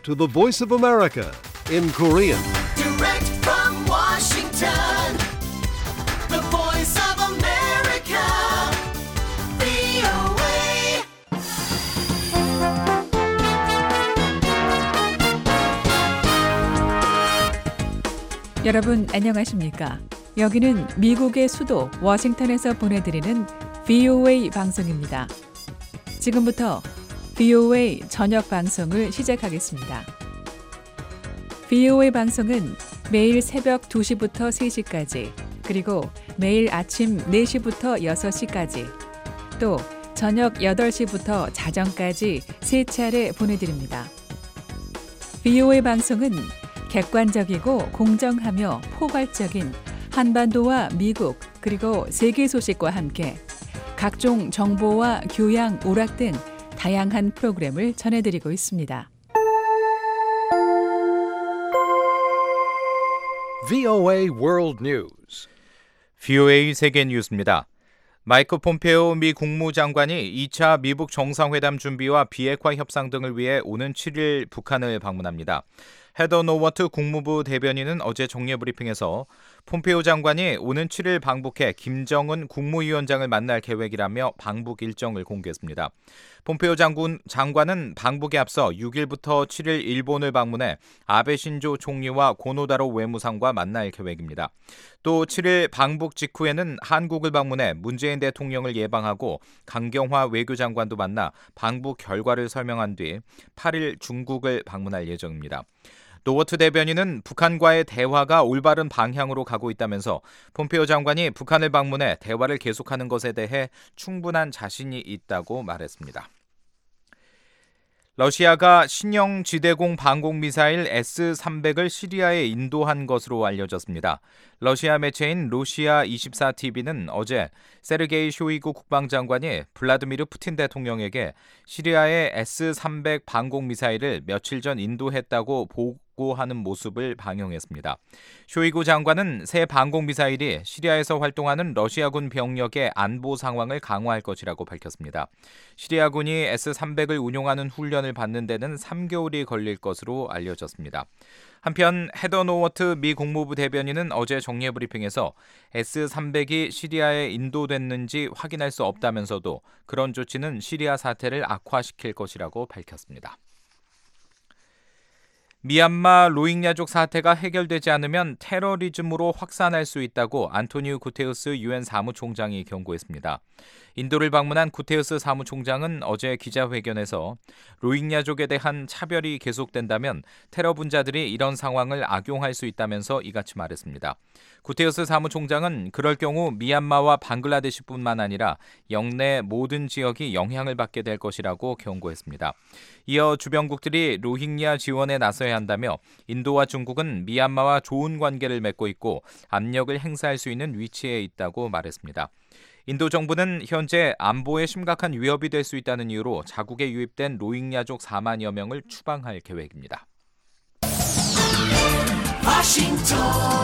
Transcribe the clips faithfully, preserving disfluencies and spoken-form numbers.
to the Voice of America in Korean. Direct from Washington, the Voice of America, 브이오에이. 여러분 안녕하십니까? 여기는 미국의 수도 워싱턴에서 보내드리는 브이오에이 방송입니다. 지금부터 브이오에이 저녁 방송을 시작하겠습니다. 브이오에이 방송은 매일 새벽 두 시부터 세 시까지, 그리고 매일 아침 네 시부터 여섯 시까지, 또 저녁 여덟 시부터 자정까지 세 차례 보내드립니다. 브이오에이 방송은 객관적이고 공정하며 포괄적인 한반도와 미국 그리고 세계 소식과 함께 각종 정보와 교양, 오락 등 다양한 프로그램을 전해드리고 있습니다. 브이오에이 World News. 브이오에이 세계 뉴스입니다. 마이크 폼페오 미 국무장관이 이 차 미북 정상회담 준비와 비핵화 협상 등을 위해 오는 칠 일 북한을 방문합니다. 헤더 노워트 국무부 대변인은 어제 정례 브리핑에서 폼페오 장관이 오는 칠 일 방북해 김정은 국무위원장을 만날 계획이라며 방북 일정을 공개했습니다. 폼페오 장군, 장관은 방북에 앞서 육 일부터 칠 일 일본을 방문해 아베 신조 총리와 고노다로 외무상과 만날 계획입니다. 또 칠 일 방북 직후에는 한국을 방문해 문재인 대통령을 예방하고 강경화 외교장관도 만나 방북 결과를 설명한 뒤 팔 일 중국을 방문할 예정입니다. 노워트 대변인은 북한과의 대화가 올바른 방향으로 가고 있다면서 폼페오 장관이 북한을 방문해 대화를 계속하는 것에 대해 충분한 자신이 있다고 말했습니다. 러시아가 신형 지대공 방공미사일 에스 삼백을 시리아에 인도한 것으로 알려졌습니다. 러시아 매체인 로시아 이십사 티비는 어제 세르게이 쇼이구 국방장관이 블라드미르 푸틴 대통령에게 시리아의 에스 삼백 방공미사일을 며칠 전 인도했다고 보고하는 모습을 방영했습니다. 쇼이구 장관은 새 방공미사일이 시리아에서 활동하는 러시아군 병력의 안보 상황을 강화할 것이라고 밝혔습니다. 시리아군이 에스 삼백을 운용하는 훈련을 받는 데는 삼 개월이 걸릴 것으로 알려졌습니다. 한편 헤더 노워트 미 국무부 대변인은 어제 정례 브리핑에서 에스 삼백이 시리아에 인도됐는지 확인할 수 없다면서도 그런 조치는 시리아 사태를 악화시킬 것이라고 밝혔습니다. 미얀마 로힝야족 사태가 해결되지 않으면 테러리즘으로 확산할 수 있다고 안토니우 구테우스 유엔 사무총장이 경고했습니다. 인도를 방문한 구테우스 사무총장은 어제 기자회견에서 로힝야족에 대한 차별이 계속된다면 테러 분자들이 이런 상황을 악용할 수 있다면서 이같이 말했습니다. 구테우스 사무총장은 그럴 경우 미얀마와 방글라데시뿐만 아니라 영내 모든 지역이 영향을 받게 될 것이라고 경고했습니다. 이어 주변국들이 로힝야 지원에 나서야 한다며 인도와 중국은 미얀마와 좋은 관계를 맺고 있고 압력을 행사할 수 있는 위치에 있다고 말했습니다. 인도 정부는 현재 안보에 심각한 위협이 될 수 있다는 이유로 자국에 유입된 로힝야족 사만여 명을 추방할 계획입니다. 워싱턴,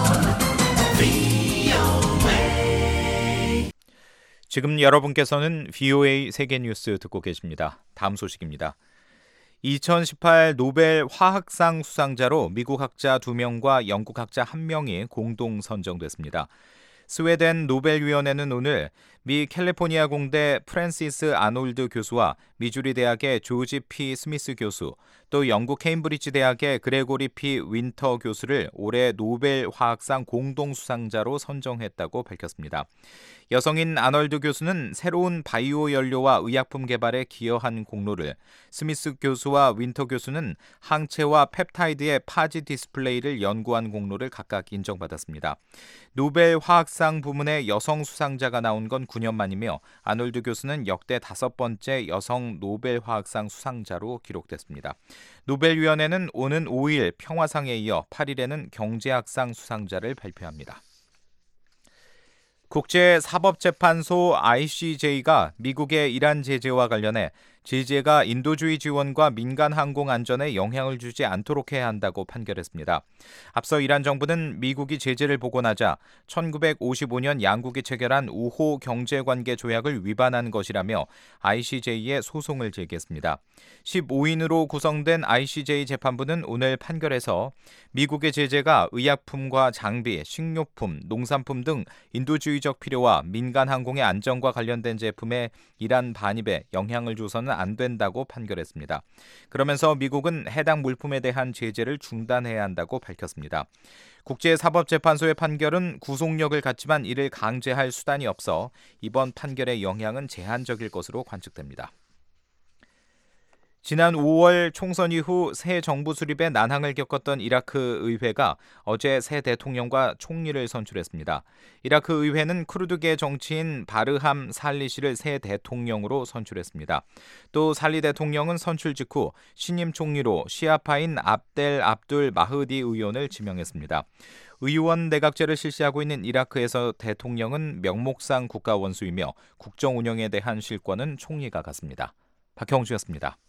브이오에이. 지금 여러분께서는 브이오에이 세계뉴스 듣고 계십니다. 다음 소식입니다. 이천십팔 노벨 화학상 수상자로 미국 학자 두 명과 영국 학자 한 명이 공동 선정됐습니다. 스웨덴 노벨위원회는 오늘 미 캘리포니아 공대 프랜시스 아놀드 교수와 미주리 대학의 조지 피 스미스 교수, 또 영국 케임브리지 대학의 그레고리 피 윈터 교수를 올해 노벨 화학상 공동 수상자로 선정했다고 밝혔습니다. 여성인 아놀드 교수는 새로운 바이오 연료와 의약품 개발에 기여한 공로를, 스미스 교수와 윈터 교수는 항체와 펩타이드의 파지 디스플레이를 연구한 공로를 각각 인정받았습니다. 노벨 화학상 부문의 여성 수상자가 나온 건 구 년 만이며 아놀드 교수는 역대 다섯 번째 여성 노벨 화학상 수상자로 기록됐습니다. 노벨위원회는 오는 오 일 평화상에 이어 팔 일에는 경제학상 수상자를 발표합니다. 국제사법재판소 아이씨제이가 미국의 이란 제재와 관련해 제재가 인도주의 지원과 민간 항공 안전에 영향을 주지 않도록 해야 한다고 판결했습니다. 앞서 이란 정부는 미국이 제재를 보고 나자 천구백오십오 년 양국이 체결한 우호 경제관계 조약을 위반한 것이라며 아이씨제이에 소송을 제기했습니다. 십오 인으로 구성된 아이씨제이 재판부는 오늘 판결에서 미국의 제재가 의약품과 장비, 식료품, 농산품 등 인도주의적 필요와 민간 항공의 안전과 관련된 제품에 이란 반입에 영향을 줘서는 안 된다고 판결했습니다. 그러면서 미국은 해당 물품에 대한 제재를 중단해야 한다고 밝혔습니다. 국제사법재판소의 판결은 구속력을 갖지만 이를 강제할 수단이 없어 이번 판결의 영향은 제한적일 것으로 관측됩니다. 지난 오월 총선 이후 새 정부 수립에 난항을 겪었던 이라크 의회가 어제 새 대통령과 총리를 선출했습니다. 이라크 의회는 쿠르드계 정치인 바르함 살리시를 새 대통령으로 선출했습니다. 또 살리 대통령은 선출 직후 신임 총리로 시아파인 압델 압둘 마흐디 의원을 지명했습니다. 의원 내각제를 실시하고 있는 이라크에서 대통령은 명목상 국가 원수이며 국정 운영에 대한 실권은 총리가 갖습니다. 박형주였습니다.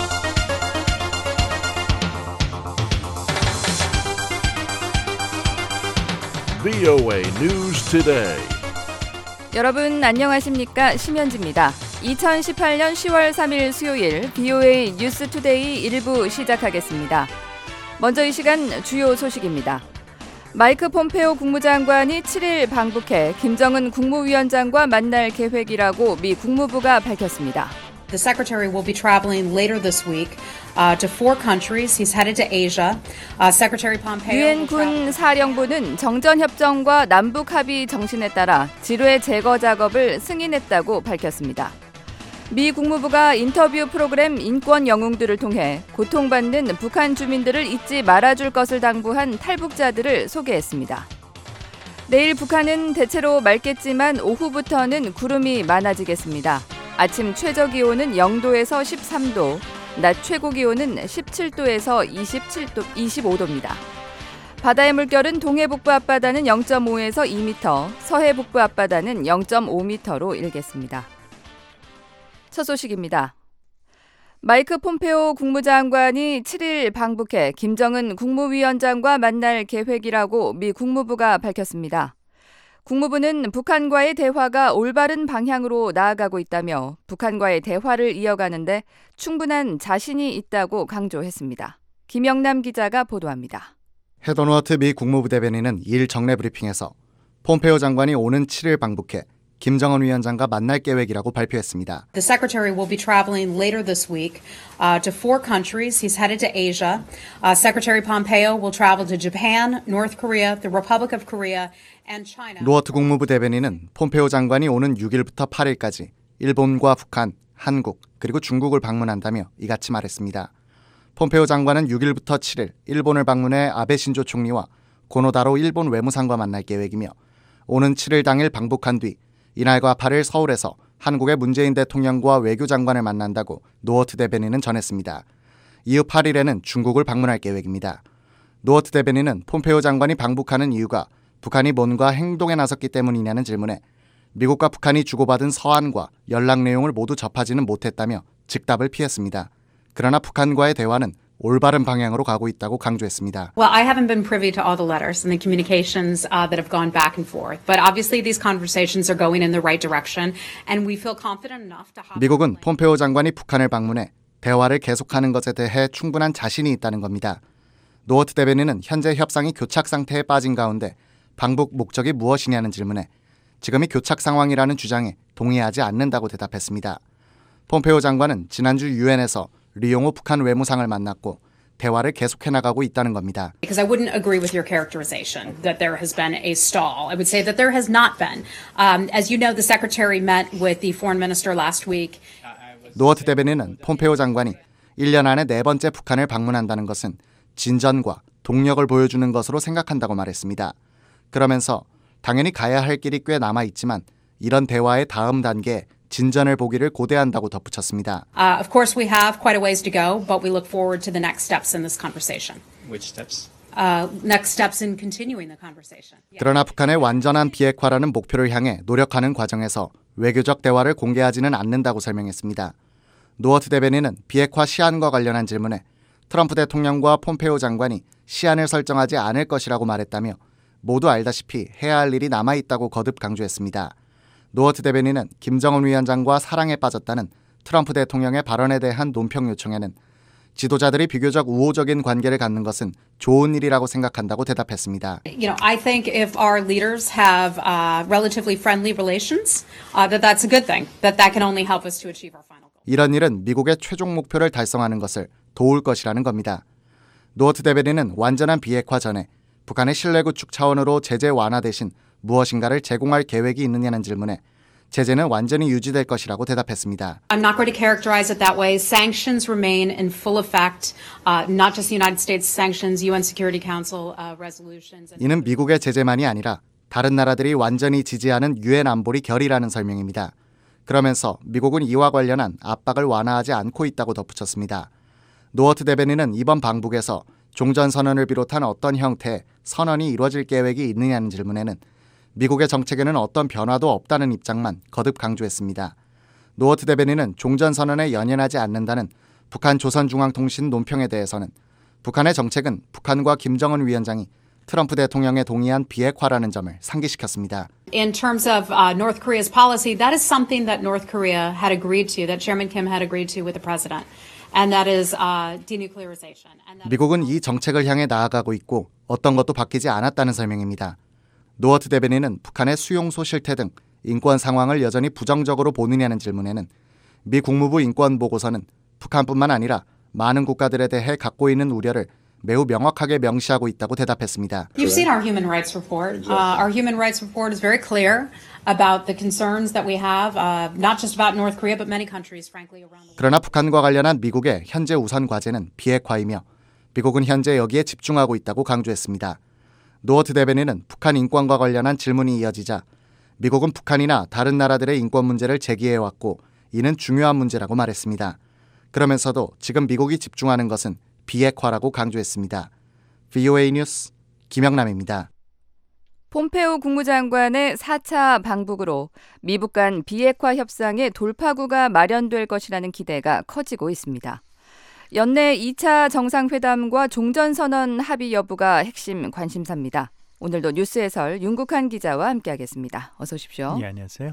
브이오에이 News Today. 여러분 안녕하십니까? 심현지입니다. 이천십팔 년 시월 삼일 수요일 브이오에이 뉴스 투데이 일 부 시작하겠습니다. 먼저 이 시간 주요 소식입니다. 마이크 폼페오 국무장관이 칠 일 방북해 김정은 국무위원장과 만날 계획이라고 미 국무부가 밝혔습니다. The secretary will be traveling later this week uh, to four countries. He's headed to Asia. Uh, Secretary Pompeo. 유엔 군 사령부는 정전협정과 남북 합의 정신에 따라 지뢰 제거 작업을 승인했다고 밝혔습니다. 미 국무부가 인터뷰 프로그램 인권 영웅들을 통해 고통받는 북한 주민들을 잊지 말아줄 것을 당부한 탈북자들을 소개했습니다. 내일 북한은 대체로 맑겠지만 오후부터는 구름이 많아지겠습니다. 아침 최저 기온은 영도에서 십삼 도, 낮 최고 기온은 십칠 도에서 이십칠 도, 이십오 도입니다. 바다의 물결은 동해 북부 앞바다는 영 점 오에서 이 미터, 서해 북부 앞바다는 영 점 오 미터로 일겠습니다. 첫 소식입니다. 마이크 폼페오 국무장관이 칠 일 방북해 김정은 국무위원장과 만날 계획이라고 미 국무부가 밝혔습니다. 국무부는 북한과의 대화가 올바른 방향으로 나아가고 있다며 북한과의 대화를 이어가는데 충분한 자신이 있다고 강조했습니다. 김영남 기자가 보도합니다. 헤더 누어트 미 국무부 대변인은 이 일 정례 브리핑에서 폼페오 장관이 오는 칠 일 방북해 김정은 위원장과 만날 계획이라고 발표했습니다. The secretary will be traveling later this week uh, to four countries. He's headed to Asia. Uh, Secretary Pompeo will travel to Japan, North Korea, the Republic of Korea, and China. 누어트 국무부 대변인은 폼페오 장관이 오는 육 일부터 팔 일까지 일본과 북한, 한국, 그리고 중국을 방문한다며 이같이 말했습니다. 폼페오 장관은 육 일부터 칠 일 일본을 방문해 아베 신조 총리와 고노다로 일본 외무상과 만날 계획이며 오는 칠 일 당일 방북한 뒤 이날과 팔 일 서울에서 한국의 문재인 대통령과 외교장관을 만난다고 노어트 대변인은 전했습니다. 이후 팔 일에는 중국을 방문할 계획입니다. 노어트 대변인은 폼페오 장관이 방북하는 이유가 북한이 뭔가 행동에 나섰기 때문이냐는 질문에 미국과 북한이 주고받은 서한과 연락 내용을 모두 접하지는 못했다며 즉답을 피했습니다. 그러나 북한과의 대화는 올바른 방향으로 가고 있다고 강조했습니다. Well, I haven't been privy to all the letters and the communications uh, that have gone back and forth, but obviously these conversations are going in the right direction, and we feel confident enough to have. 미국은 폼페오 장관이 북한을 방문해 대화를 계속하는 것에 대해 충분한 자신이 있다는 겁니다. 노어트 대변인은 현재 협상이 교착 상태에 빠진 가운데 방북 목적이 무엇이냐는 질문에 지금이 교착 상황이라는 주장에 동의하지 않는다고 대답했습니다. 폼페오 장관은 지난주 유엔에서 리용호 북한 외무상을 만났고 대화를 계속해 나가고 있다는 겁니다. Because I wouldn't agree with your characterization that there has been a stall. I would say that there has not been. Um, as you know, the secretary met with the foreign minister last week. 노어트 대변인은 폼페오 장관이 일 년 안에 네 번째 북한을 방문한다는 것은 진전과 동력을 보여주는 것으로 생각한다고 말했습니다. 그러면서 당연히 가야 할 길이 꽤 남아있지만 이런 대화의 다음 단계에 진전을 보기를 고대한다고 덧붙였습니다. Uh, of course, we have quite a ways to go, but we look forward to the next steps in this conversation. Which steps? Uh, next steps in continuing the conversation. 그러나 북한의 완전한 비핵화라는 목표를 향해 노력하는 과정에서 외교적 대화를 공개하지는 않는다고 설명했습니다. 노어트 대변인은 비핵화 시한과 관련한 질문에 트럼프 대통령과 폼페오 장관이 시한을 설정하지 않을 것이라고 말했다며 모두 알다시피 해야 할 일이 남아있다고 거듭 강조했습니다. 노어트 대변인은 김정은 위원장과 사랑에 빠졌다는 트럼프 대통령의 발언에 대한 논평 요청에는 지도자들이 비교적 우호적인 관계를 갖는 것은 좋은 일이라고 생각한다고 대답했습니다. You know, I think if our leaders have uh, relatively friendly relations, uh, that that's a good thing. That that can only help us to achieve our final goal. 이런 일은 미국의 최종 목표를 달성하는 것을 도울 것이라는 겁니다. 노어트 대변인은 완전한 비핵화 전에 북한의 신뢰 구축 차원으로 제재 완화 대신 무엇인가를 제공할 계획이 있느냐는 질문에 제재는 완전히 유지될 것이라고 대답했습니다. I'm not going to characterize it that way. Sanctions remain in full effect, uh, not just the United States sanctions, U N Security Council uh, resolutions. 이는 미국의 제재만이 아니라 다른 나라들이 완전히 지지하는 유엔 안보리 결의라는 설명입니다. 그러면서 미국은 이와 관련한 압박을 완화하지 않고 있다고 덧붙였습니다. 노어트 대변인은 이번 방북에서 종전선언을 비롯한 어떤 형태의 선언이 이루어질 계획이 있느냐는 질문에는 미국의 정책에는 어떤 변화도 없다는 입장만 거듭 강조했습니다. 노어트 대변인은 종전선언에 연연하지 않는다는 북한 조선중앙통신 논평에 대해서는 북한의 정책은 북한과 김정은 위원장이 트럼프 대통령에 동의한 비핵화라는 점을 상기시켰습니다. In terms of uh, North Korea's policy, that is something that North Korea had agreed to, that Chairman Kim had agreed to with the president, and that is uh, denuclearization. And that 미국은 이 정책을 향해 나아가고 있고 어떤 것도 바뀌지 않았다는 설명입니다. 노어트 대변인은 북한의 수용소 실태 등 인권 상황을 여전히 부정적으로 보느냐는 질문에는 미 국무부 인권보고서는 북한뿐만 아니라 많은 국가들에 대해 갖고 있는 우려를 매우 명확하게 명시하고 있다고 대답했습니다. You've seen our human rights report. Uh, our human rights report is very clear about the concerns that we have, uh, not just about North Korea, but many countries, frankly, around the world. 그러나 북한과 관련한 미국의 현재 우선 과제는 비핵화이며 미국은 현재 여기에 집중하고 있다고 강조했습니다. 노어트 대변인은 북한 인권과 관련한 질문이 이어지자 미국은 북한이나 다른 나라들의 인권 문제를 제기해왔고 이는 중요한 문제라고 말했습니다. 그러면서도 지금 미국이 집중하는 것은 비핵화라고 강조했습니다. 브이오에이 뉴스 김영남입니다. 폼페오 국무장관의 사 차 방북으로 미북 간 비핵화 협상의 돌파구가 마련될 것이라는 기대가 커지고 있습니다. 연내 이 차 정상회담과 종전선언 합의 여부가 핵심 관심사입니다. 오늘도 뉴스 해설 윤국한 기자와 함께하겠습니다. 어서 오십시오. 네, 안녕하세요.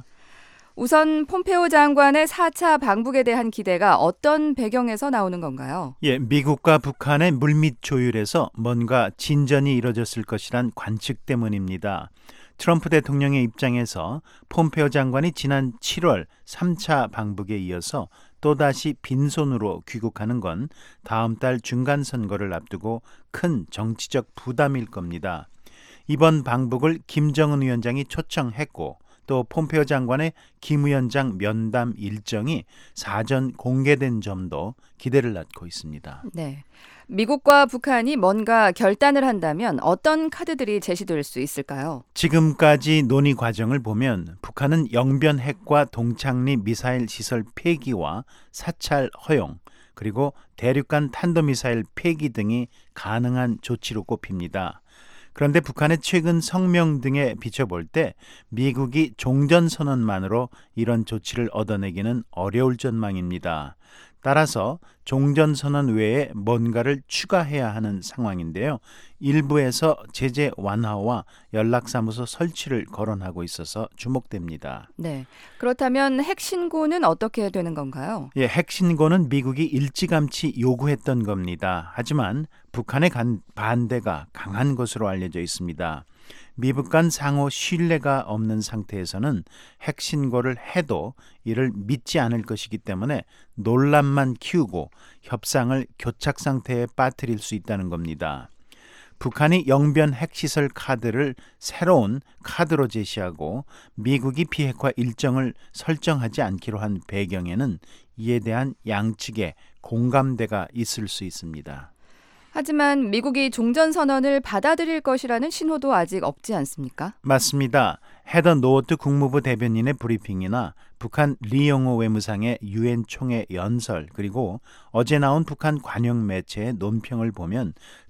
우선 폼페오 장관의 사 차 방북에 대한 기대가 어떤 배경에서 나오는 건가요? 예, 미국과 북한의 물밑 조율에서 뭔가 진전이 이뤄졌을 것이란 관측 때문입니다. 트럼프 대통령의 입장에서 폼페오 장관이 지난 칠월 삼 차 방북에 이어서 또다시 빈손으로 귀국하는 건 다음 달 중간 선거를 앞두고 큰 정치적 부담일 겁니다. 이번 방북을 김정은 위원장이 초청했고 또 폼페오 장관의 김 위원장 면담 일정이 사전 공개된 점도 기대를 낳고 있습니다. 네, 미국과 북한이 뭔가 결단을 한다면 어떤 카드들이 제시될 수 있을까요? 지금까지 논의 과정을 보면 북한은 영변 핵과 동창리 미사일 시설 폐기와 사찰 허용 그리고 대륙간 탄도미사일 폐기 등이 가능한 조치로 꼽힙니다. 그런데 북한의 최근 성명 등에 비춰볼 때 미국이 종전선언만으로 이런 조치를 얻어내기는 어려울 전망입니다. 따라서 종전선언 외에 뭔가를 추가해야 하는 상황인데요. 일부에서 제재 완화와 연락사무소 설치를 거론하고 있어서 주목됩니다. 네, 그렇다면 핵신고는 어떻게 되는 건가요? 예, 핵신고는 미국이 일찌감치 요구했던 겁니다. 하지만 북한의 간, 반대가 강한 것으로 알려져 있습니다. 미북 간 상호 신뢰가 없는 상태에서는 핵신고를 해도 이를 믿지 않을 것이기 때문에 논란만 키우고 협상을 교착 상태에 빠뜨릴 수 있다는 겁니다. 북한이 영변 핵시설 카드를 새로운 카드로 제시하고 미국이 비핵화 일정을 설정하지 않기로 한 배경에는 이에 대한 양측의 공감대가 있을 수 있습니다. 하지만 미국이 종전선언을 받아들일 것이라는 신호도 아직 없지 않습니까? 맞습니다. 헤더 노어트 국무부 대변인의 브리핑이나 북한 리용호 외무상의 유엔 총회 연설 그리고 어제 나온 북한 관영 매체의 논평을 보면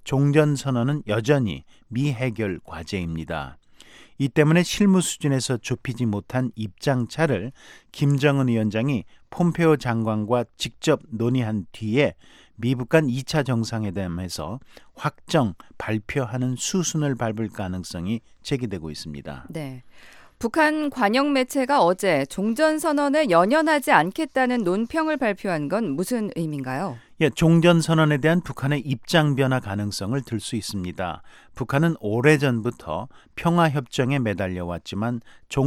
종전선언은 여전히 미해결 과제입니다. 이 때문에 실무 수준에서 좁히지 못한 입장차를 김정은 위원장이 폼페오 장관과 직접 논의한 뒤에 미북 간 이 차 정상회담에서 확정 발표하는 수순을 밟을 가능성이 제기되고 있습니다. 네. 북한 관영 매체가 어제 종전선언에 연연하지 않겠다는 논평을 발표한 건 무슨 의미인가요? 예, 종전선언에 대한 북한의 입장 변화 가능성을 들 수 있습니다. 북한은 오래전부터 평화협정에 매달려 왔지만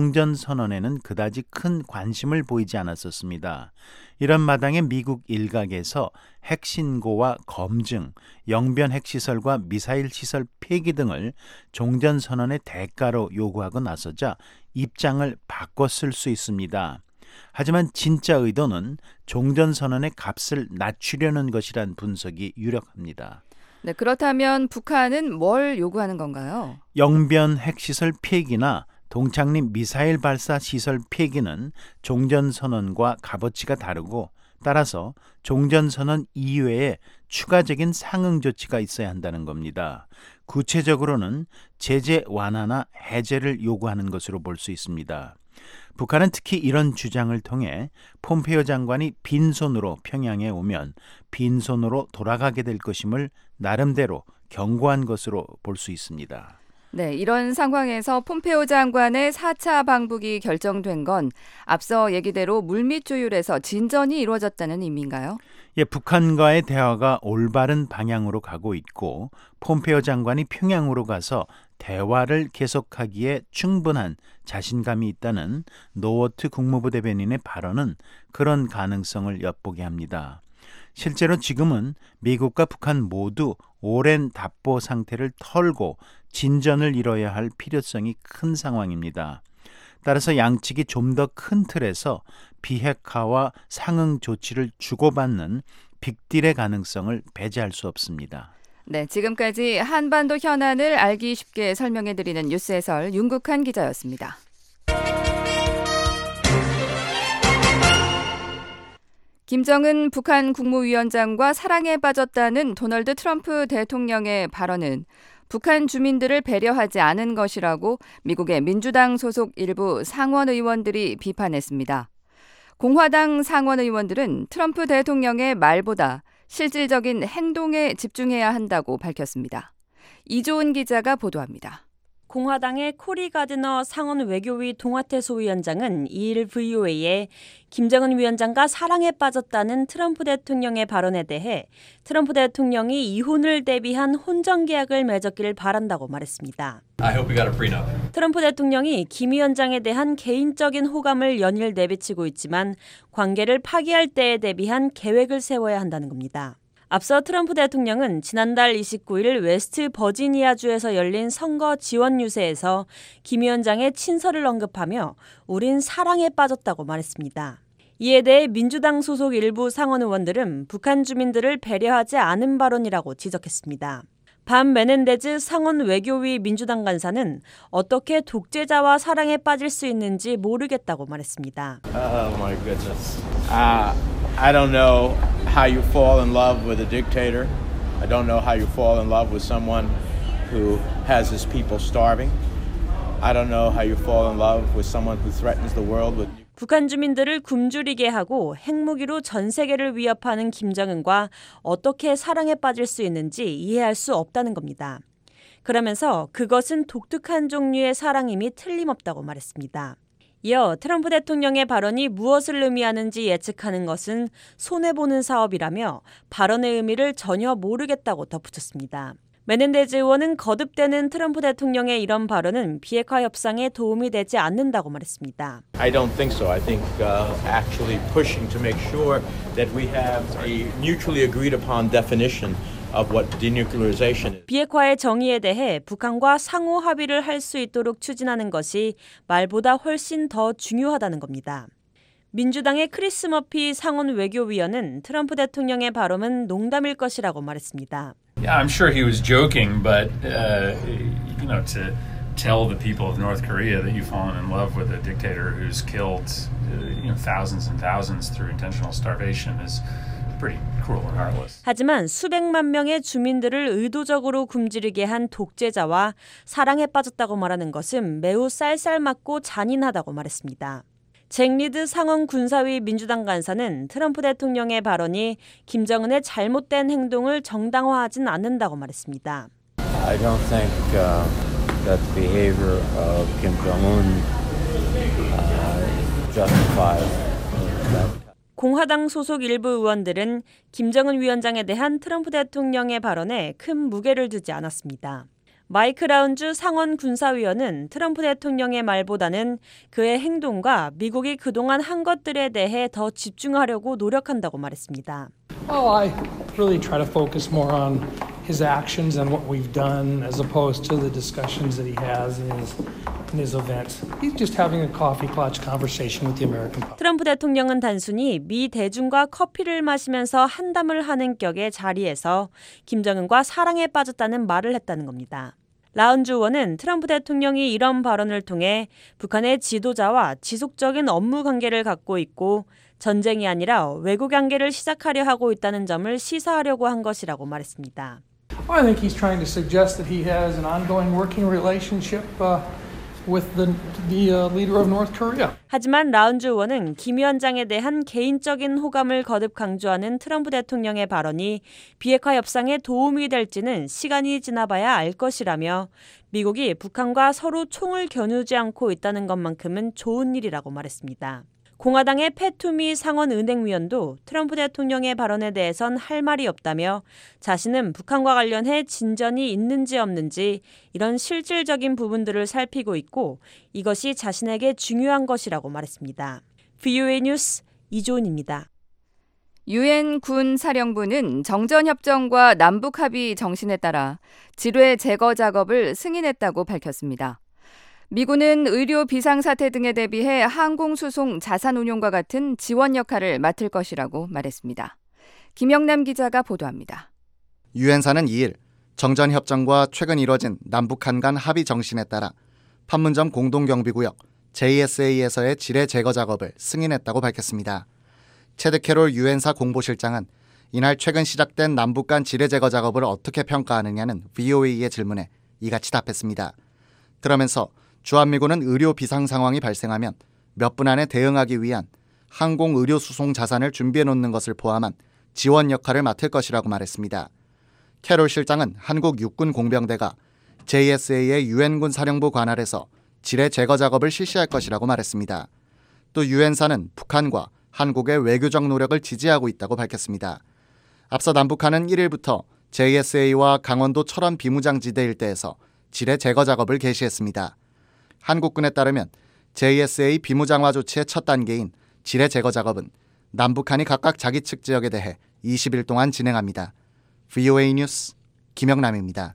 종전선언에는 그다지 큰 관심을 보이지 않았었습니다. 이런 마당에 미국 일각에서 핵신고와 검증, 영변 핵시설과 미사일 시설 폐기 등을 종전선언의 대가로 요구하고 나서자 입장을 바꿨을 수 있습니다. 하지만 진짜 의도는 종전선언의 값을 낮추려는 것이란 분석이 유력합니다. 네, 그렇다면 북한은 뭘 요구하는 건가요? 영변 핵시설 폐기나 동창림 미사일 발사 시설 폐기는 종전선언과 값어치가 다르고 따라서 종전선언 이외에 추가적인 상응 조치가 있어야 한다는 겁니다. 구체적으로는 제재 완화나 해제를 요구하는 것으로 볼 수 있습니다. 북한은 특히 이런 주장을 통해 폼페이오 장관이 빈손으로 평양에 오면 빈손으로 돌아가게 될 것임을 나름대로 경고한 것으로 볼 수 있습니다. 네, 이런 상황에서 폼페이오 장관의 사 차 방북이 결정된 건 앞서 얘기대로 물밑 조율에서 진전이 이루어졌다는 의미인가요? 예, 북한과의 대화가 올바른 방향으로 가고 있고 폼페이오 장관이 평양으로 가서 대화를 계속하기에 충분한 자신감이 있다는 노워트 국무부 대변인의 발언은 그런 가능성을 엿보게 합니다. 실제로 지금은 미국과 북한 모두 오랜 답보 상태를 털고 진전을 이뤄야 할 필요성이 큰 상황입니다. 따라서 양측이 좀 더 큰 틀에서 비핵화와 상응 조치를 주고받는 빅딜의 가능성을 배제할 수 없습니다. 네, 지금까지 한반도 현안을 알기 쉽게 설명해드리는 뉴스 해설 윤국한 기자였습니다. 김정은 북한 국무위원장과 사랑에 빠졌다는 도널드 트럼프 대통령의 발언은 북한 주민들을 배려하지 않은 것이라고 미국의 민주당 소속 일부 상원 의원들이 비판했습니다. 공화당 상원 의원들은 트럼프 대통령의 말보다 실질적인 행동에 집중해야 한다고 밝혔습니다. 이조은 기자가 보도합니다. 공화당의 코리 가드너 상원 외교위 동아태 소위원장은 이일 브이오에이에 김정은 위원장과 사랑에 빠졌다는 트럼프 대통령의 발언에 대해 트럼프 대통령이 이혼을 대비한 혼전 계약을 맺었기를 바란다고 말했습니다. I hope we got a prenup. 트럼프 대통령이 김 위원장에 대한 개인적인 호감을 연일 내비치고 있지만 관계를 파기할 때에 대비한 계획을 세워야 한다는 겁니다. 앞서 트럼프 대통령은 지난달 이십구일 웨스트 버지니아주에서 열린 선거 지원 유세에서 김 위원장의 친서를 언급하며 우린 사랑에 빠졌다고 말했습니다. 이에 대해 민주당 소속 일부 상원 의원들은 북한 주민들을 배려하지 않은 발언이라고 지적했습니다. 반 메넨데즈 상원 외교위 민주당 간사는 어떻게 독재자와 사랑에 빠질 수 있는지 모르겠다고 말했습니다. Oh my goodness. Uh, I don't know how you fall in love with a dictator. I don't know how you fall in love with someone who has his people starving. I don't know how you fall in love with someone who threatens the world with 북한 주민들을 굶주리게 하고 핵무기로 전 세계를 위협하는 김정은과 어떻게 사랑에 빠질 수 있는지 이해할 수 없다는 겁니다. 그러면서 그것은 독특한 종류의 사랑임이 틀림없다고 말했습니다. 이어 트럼프 대통령의 발언이 무엇을 의미하는지 예측하는 것은 손해보는 사업이라며 발언의 의미를 전혀 모르겠다고 덧붙였습니다. 메넨데즈 의원은 거듭되는 트럼프 대통령의 이런 발언은 비핵화 협상에 도움이 되지 않는다고 말했습니다. I don't think so. I think uh, actually pushing to make sure that we have a mutually agreed upon definition of what denuclearization is. 비핵화의 정의에 대해 북한과 상호 합의를 할 수 있도록 추진하는 것이 말보다 훨씬 더 중요하다는 겁니다. 민주당의 크리스 머피 상원 외교위원은 트럼프 대통령의 발언은 농담일 것이라고 말했습니다. Yeah, I'm sure he was joking, but uh, you know, to tell the people of North Korea that you've fallen in love with a dictator who's killed uh, you know, thousands and thousands through intentional starvation is pretty cruel and heartless. 하지만 수백만 명의 주민들을 의도적으로 굶주리게 한 독재자와 사랑에 빠졌다고 말하는 것은 매우 쌀쌀맞고 잔인하다고 말했습니다. 잭 리드 상원 군사위 민주당 간사는 트럼프 대통령의 발언이 김정은의 잘못된 행동을 정당화하진 않는다고 말했습니다. I don't think uh, that the behavior of Kim Jong-un uh, justifies that. 공화당 소속 일부 의원들은 김정은 위원장에 대한 트럼프 대통령의 발언에 큰 무게를 두지 않았습니다. 마이크 라운주 상원 군사위원은 트럼프 대통령의 말보다는 그의 행동과 미국이 그동안 한 것들에 대해 더 집중하려고 노력한다고 말했습니다. Well, I really try to focus more on his actions and what we've done as opposed to the discussions that he has in his, in his events. He's just having a coffee clutch conversation with the American public. 트럼프 대통령은 단순히 미 대중과 커피를 마시면서 한담을 하는 격의 자리에서 김정은과 사랑에 빠졌다는 말을 했다는 겁니다. 라운주 의원은 트럼프 대통령이 이런 발언을 통해 북한의 지도자와 지속적인 업무 관계를 갖고 있고 전쟁이 아니라 외교 관계를 시작하려 하고 있다는 점을 시사하려고 한 것이라고 말했습니다. I think he's trying to suggest that he has an ongoing working relationship uh, with the, the uh, leader of North Korea. 하지만 라운주 의원은 김 위원장에 대한 개인적인 호감을 거듭 강조하는 트럼프 대통령의 발언이 비핵화 협상에 도움이 될지는 시간이 지나봐야 알 것이라며 미국이 북한과 서로 총을 겨누지 않고 있다는 것만큼은 좋은 일이라고 말했습니다. 공화당의 패투미 상원 은행위원도 트럼프 대통령의 발언에 대해선 할 말이 없다며 자신은 북한과 관련해 진전이 있는지 없는지 이런 실질적인 부분들을 살피고 있고 이것이 자신에게 중요한 것이라고 말했습니다. 브이오에이 뉴스 이조은입니다. 유엔 군 사령부는 정전협정과 남북합의 정신에 따라 지뢰 제거 작업을 승인했다고 밝혔습니다. 미군은 의료 비상사태 등에 대비해 항공수송 자산운용과 같은 지원 역할을 맡을 것이라고 말했습니다. 김영남 기자가 보도합니다. 유엔사는 이일 정전협정과 최근 이뤄진 남북한 간 합의 정신에 따라 판문점 공동경비구역 제이에스에이에서의 지뢰 제거 작업을 승인했다고 밝혔습니다. 체드 캐롤 유엔사 공보실장은 이날 최근 시작된 남북 간 지뢰 제거 작업을 어떻게 평가하느냐는 브이오에이의 질문에 이같이 답했습니다. 그러면서 주한미군은 의료 비상 상황이 발생하면 몇 분 안에 대응하기 위한 항공 의료 수송 자산을 준비해 놓는 것을 포함한 지원 역할을 맡을 것이라고 말했습니다. 캐롤 실장은 한국 육군 공병대가 제이에스에이의 유엔군 사령부 관할에서 지뢰 제거 작업을 실시할 것이라고 말했습니다. 또 유엔사는 북한과 한국의 외교적 노력을 지지하고 있다고 밝혔습니다. 앞서 남북한은 일일부터 제이에스에이와 강원도 철원 비무장지대 일대에서 지뢰 제거 작업을 개시했습니다. 한국군에 따르면 제이에스에이 비무장화 조치의 첫 단계인 지뢰 제거 작업은 남북한이 각각 자기 측 지역에 대해 이십 일 동안 진행합니다. 브이오에이 뉴스 김영남입니다.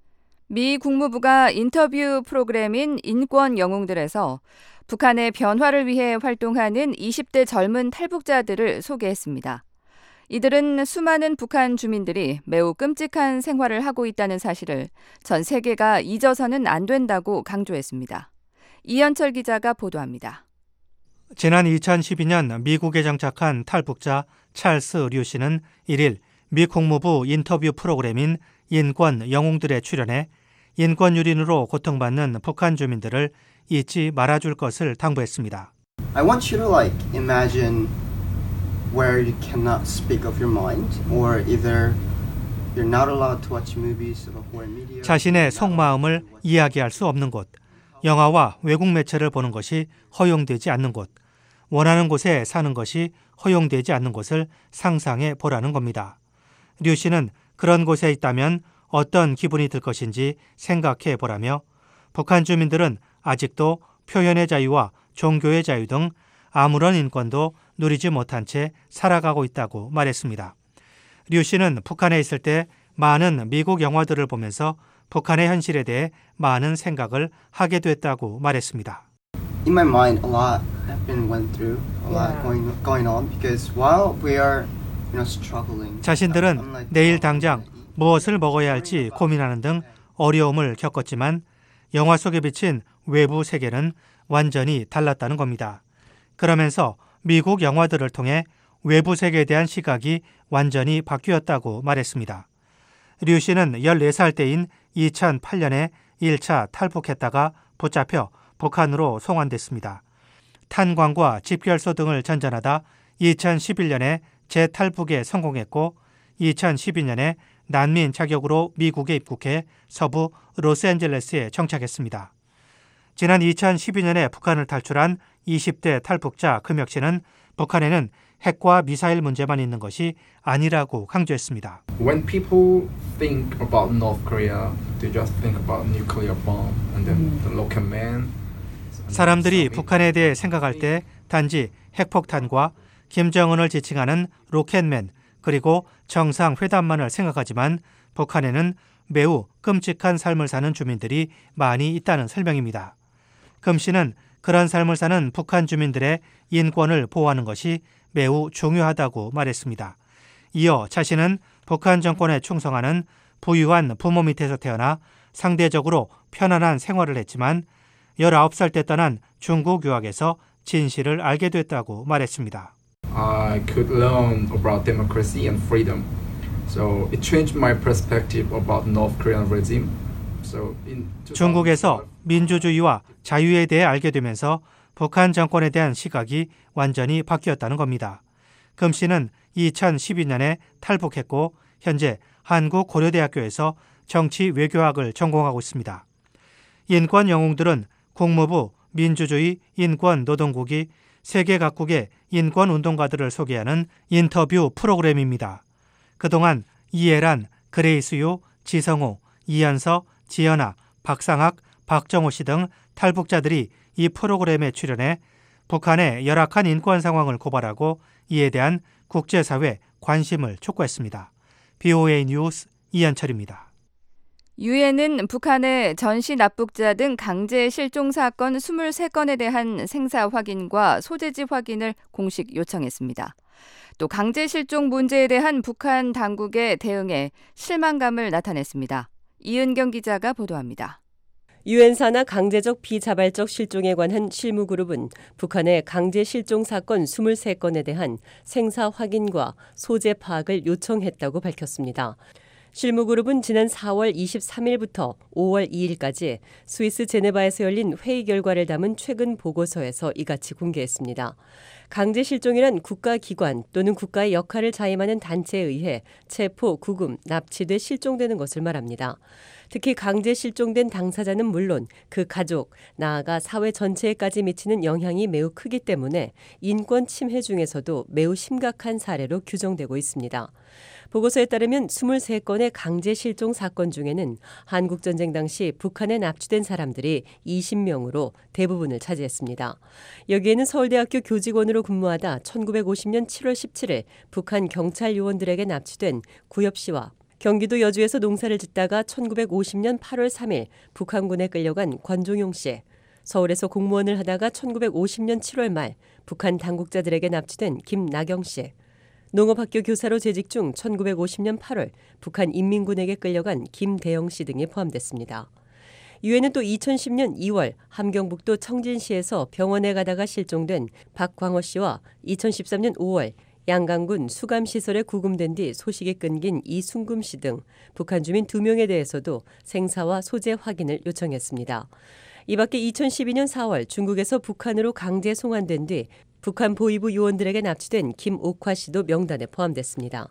미 국무부가 인터뷰 프로그램인 인권 영웅들에서 북한의 변화를 위해 활동하는 이십 대 젊은 탈북자들을 소개했습니다. 이들은 수많은 북한 주민들이 매우 끔찍한 생활을 하고 있다는 사실을 전 세계가 잊어서는 안 된다고 강조했습니다. 이현철 기자가 보도합니다. 지난 이천십이 년 미국에 정착한 탈북자 찰스 류 씨는 일일 미 국무부 인터뷰 프로그램인 인권 영웅들에 출연해 인권 유린으로 고통받는 북한 주민들을 잊지 말아줄 것을 당부했습니다. I want you to like imagine where you cannot speak of your mind or either you're not allowed to watch movies or foreign media. 자신의 속마음을 이야기할 수 없는 곳, 영화와 외국 매체를 보는 것이 허용되지 않는 곳, 원하는 곳에 사는 것이 허용되지 않는 곳을 상상해 보라는 겁니다. 류 씨는 그런 곳에 있다면 어떤 기분이 들 것인지 생각해 보라며 북한 주민들은 아직도 표현의 자유와 종교의 자유 등 아무런 인권도 누리지 못한 채 살아가고 있다고 말했습니다. 류 씨는 북한에 있을 때 많은 미국 영화들을 보면서 북한의 현실에 대해 많은 생각을 하게 됐다고 말했습니다. In my mind, a lot have been went through, a lot going going on because while we are, you know, struggling. 자신들은 내일 당장 무엇을 먹어야 할지 고민하는 등 어려움을 겪었지만 영화 속에 비친 외부 세계는 완전히 달랐다는 겁니다. 그러면서 미국 영화들을 통해 외부 세계에 대한 시각이 완전히 바뀌었다고 말했습니다. 류 씨는 열네 살 때인 이천팔 년에 일 차 탈북했다가 붙잡혀 북한으로 송환됐습니다. 탄광과 집결소 등을 전전하다 이천십일 년에 재탈북에 성공했고 이천십이 년에 난민 자격으로 미국에 입국해 서부 로스앤젤레스에 정착했습니다. 지난 이천십이 년에 북한을 탈출한 이십 대 탈북자 금혁 씨는 북한에는 핵과 미사일 문제만 있는 것이 아니라고 강조했습니다. When people think about North Korea, they just think about nuclear bomb and then the local man. 사람들이 북한에 대해 생각할 때 단지 핵폭탄과 김정은을 지칭하는 로켓맨 그리고 정상회담만을 생각하지만 북한에는 매우 끔찍한 삶을 사는 주민들이 많이 있다는 설명입니다. 금 씨는 그런 삶을 사는 북한 주민들의 인권을 보호하는 것이 매우 중요하다고 말했습니다. 이어 자신은 북한 정권에 충성하는 부유한 부모 밑에서 태어나 상대적으로 편안한 생활을 했지만 열아홉 살 때 떠난 중국 유학에서 진실을 알게 됐다고 말했습니다. I could learn about democracy and freedom. So it changed my perspective about North Korean regime. So in 중국에서 민주주의와 자유에 대해 알게 되면서 북한 정권에 대한 시각이 완전히 바뀌었다는 겁니다. 금 씨는 이천십이 년에 탈북했고 현재 한국고려대학교에서 정치 외교학을 전공하고 있습니다. 인권 영웅들은 국무부 민주주의 인권노동국이 세계 각국의 인권운동가들을 소개하는 인터뷰 프로그램입니다. 그동안 이해란, 그레이스유, 지성호, 이한서, 지연아, 박상학, 박정호 씨 등 탈북자들이 이 프로그램에 출연해 북한의 열악한 인권 상황을 고발하고 이에 대한 국제사회 관심을 촉구했습니다. 비오에이 뉴스 이한철입니다. 유엔은 북한의 전시 납북자 등 강제 실종 사건 이십삼 건에 대한 생사 확인과 소재지 확인을 공식 요청했습니다. 또 강제 실종 문제에 대한 북한 당국의 대응에 실망감을 나타냈습니다. 이은경 기자가 보도합니다. 유엔 산하 강제적 비자발적 실종에 관한 실무그룹은 북한의 강제 실종 사건 이십삼 건에 대한 생사 확인과 소재 파악을 요청했다고 밝혔습니다. 실무그룹은 지난 사월 이십삼일부터 오월 이일까지 스위스 제네바에서 열린 회의 결과를 담은 최근 보고서에서 이같이 공개했습니다. 강제 실종이란 국가기관 또는 국가의 역할을 자임하는 단체에 의해 체포, 구금, 납치돼 실종되는 것을 말합니다. 특히 강제 실종된 당사자는 물론 그 가족, 나아가 사회 전체에까지 미치는 영향이 매우 크기 때문에 인권 침해 중에서도 매우 심각한 사례로 규정되고 있습니다. 보고서에 따르면 이십삼 건의 강제 실종 사건 중에는 한국전쟁 당시 북한에 납치된 사람들이 이십 명으로 대부분을 차지했습니다. 여기에는 서울대학교 교직원으로 근무하다 천구백오십 년 칠월 십칠일 북한 경찰 요원들에게 납치된 구엽 씨와 경기도 여주에서 농사를 짓다가 천구백오십 년 팔월 삼일 북한군에 끌려간 권종용 씨, 서울에서 공무원을 하다가 천구백오십 년 칠월 말 북한 당국자들에게 납치된 김나경 씨, 농업학교 교사로 재직 중 천구백오십 년 팔월 북한 인민군에게 끌려간 김대영 씨 등이 포함됐습니다. 유엔은 또 이천십 년 이월 함경북도 청진시에서 병원에 가다가 실종된 박광호 씨와 이천십삼 년 오월 양강군 수감시설에 구금된 뒤 소식이 끊긴 이순금 씨 등 북한 주민 두 명에 대해서도 생사와 소재 확인을 요청했습니다. 이 밖에 이천십이 년 사월 중국에서 북한으로 강제 송환된 뒤 북한 보위부 요원들에게 납치된 김옥화 씨도 명단에 포함됐습니다.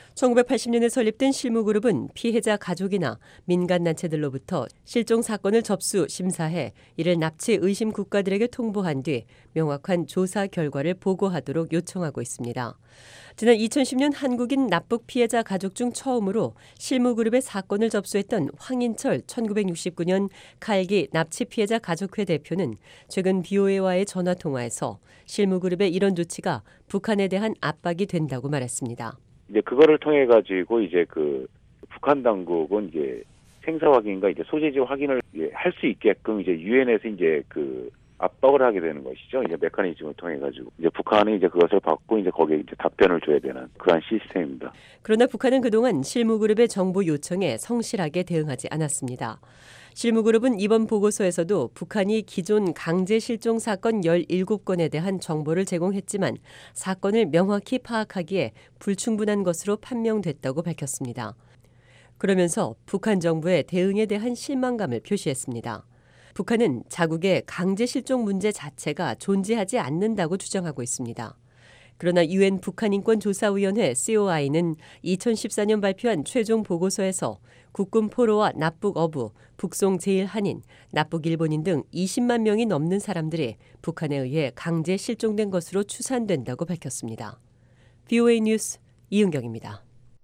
천구백팔십 년에 설립된 실무그룹은 피해자 가족이나 민간단체들로부터 실종 사건을 접수, 심사해 이를 납치 의심 국가들에게 통보한 뒤 명확한 조사 결과를 보고하도록 요청하고 있습니다. 지난 이천십 년 한국인 납북 피해자 가족 중 처음으로 실무그룹의 사건을 접수했던 황인철 천구백육십구 년 칼기 납치 피해자 가족회 대표는 최근 비오에이와의 전화통화에서 실무그룹의 이런 조치가 북한에 대한 압박이 된다고 말했습니다. 이제 그거를 통해 가지고 이제 그 북한 당국은 이제 생사 확인과 이제 소재지 확인을 할 수 있게끔 이제 유엔에서 이제 그 압박을 하게 되는 것이죠. 이제 메커니즘을 통해 가지고 이제 북한은 이제 그것을 받고 이제 거기에 이제 답변을 줘야 되는 그러한 시스템입니다. 그러나 북한은 그동안 실무그룹의 정보 요청에 성실하게 대응하지 않았습니다. 실무그룹은 이번 보고서에서도 북한이 기존 강제 실종 사건 열일곱 건에 대한 정보를 제공했지만 사건을 명확히 파악하기에 불충분한 것으로 판명됐다고 밝혔습니다. 그러면서 북한 정부의 대응에 대한 실망감을 표시했습니다. 북한은 자국의 강제 실종 문제 자체가 존재하지 않는다고 주장하고 있습니다. 그러나 유엔 북한인권조사위원회 씨오아이는 이천십사 년 발표한 최종 보고서에서 국군 포로와 납북 어부, 북송 제일 한인, 납북 일본인 등 이십만 명이 넘는 사람들이 북한에 의해 강제 실종된 것으로 추산된다고 밝혔습니다. 브이오에이 뉴스 이은경입니다.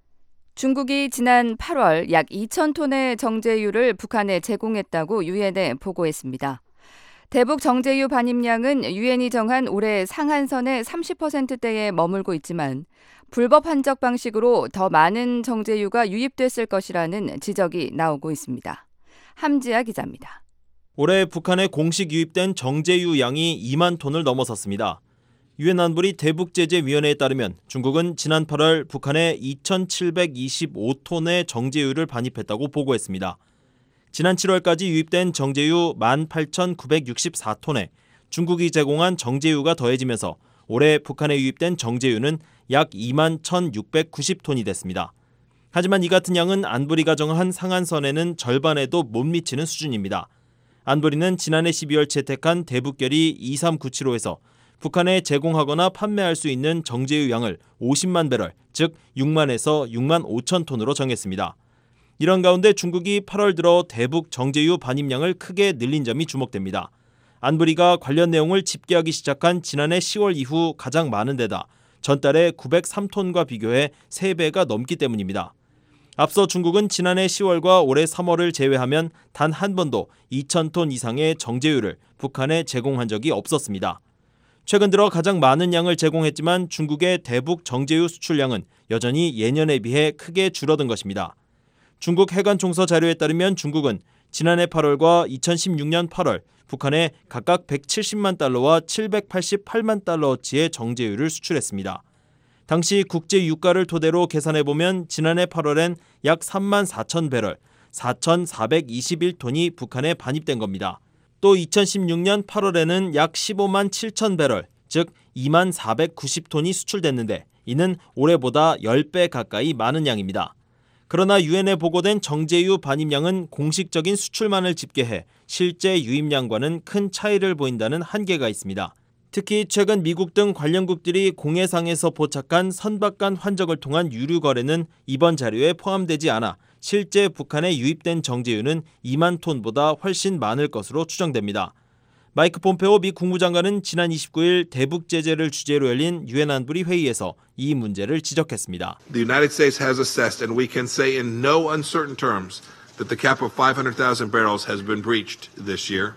중국이 지난 팔월 약 이천 톤의 정제유를 북한에 제공했다고 유엔에 보고했습니다. 대북 정제유 반입량은 유엔이 정한 올해 상한선의 삼십 퍼센트대에 머물고 있지만 불법 한적 방식으로 더 많은 정제유가 유입됐을 것이라는 지적이 나오고 있습니다. 함지아 기자입니다. 올해 북한에 공식 유입된 정제유 양이 이만 톤을 넘어섰습니다. 유엔 안보리 대북제재위원회에 따르면 중국은 지난 팔월 북한에 이천칠백이십오 톤의 정제유를 반입했다고 보고했습니다. 지난 칠월까지 유입된 정제유 만 팔천구백육십사 톤에 중국이 제공한 정제유가 더해지면서 올해 북한에 유입된 정제유는 약 이만 천육백구십 톤이 됐습니다. 하지만 이 같은 양은 안보리가 정한 상한선에는 절반에도 못 미치는 수준입니다. 안보리는 지난해 십이월 채택한 대북결의 이삼구칠호에서 북한에 제공하거나 판매할 수 있는 정제유 양을 오십만 배럴, 즉 육만에서 육만 오천 톤으로 정했습니다. 이런 가운데 중국이 팔월 들어 대북 정제유 반입량을 크게 늘린 점이 주목됩니다. 안보리가 관련 내용을 집계하기 시작한 지난해 시월 이후 가장 많은 데다 전달에 구백삼 톤과 비교해 세 배가 넘기 때문입니다. 앞서 중국은 지난해 시월과 올해 삼월을 제외하면 단 한 번도 이천 톤 이상의 정제유를 북한에 제공한 적이 없었습니다. 최근 들어 가장 많은 양을 제공했지만 중국의 대북 정제유 수출량은 여전히 예년에 비해 크게 줄어든 것입니다. 중국 해관총서 자료에 따르면 중국은 지난해 팔월과 이천십육 년 팔월 북한에 각각 백칠십만 달러와 칠백팔십팔만 달러어치의 정제유를 수출했습니다. 당시 국제 유가를 토대로 계산해보면 지난해 팔월엔 약 삼만 사천 배럴, 사천사백이십일 톤이 북한에 반입된 겁니다. 또 이천십육 년 팔월에는 약 십오만 칠천 배럴, 즉 이만 사백구십 톤이 수출됐는데 이는 올해보다 십 배 가까이 많은 양입니다. 그러나 유엔에 보고된 정제유 반입량은 공식적인 수출만을 집계해 실제 유입량과는 큰 차이를 보인다는 한계가 있습니다. 특히 최근 미국 등 관련국들이 공해상에서 포착한 선박간 환적을 통한 유류 거래는 이번 자료에 포함되지 않아 실제 북한에 유입된 정제유는 이만 톤보다 훨씬 많을 것으로 추정됩니다. 마이크 폼페오 미 국무장관은 지난 이십구일 대북 제재를 주제로 열린 유엔 안보리 회의에서 이 문제를 지적했습니다. The United States has assessed, and we can say in no uncertain terms, that the cap of five hundred thousand barrels has been breached this year.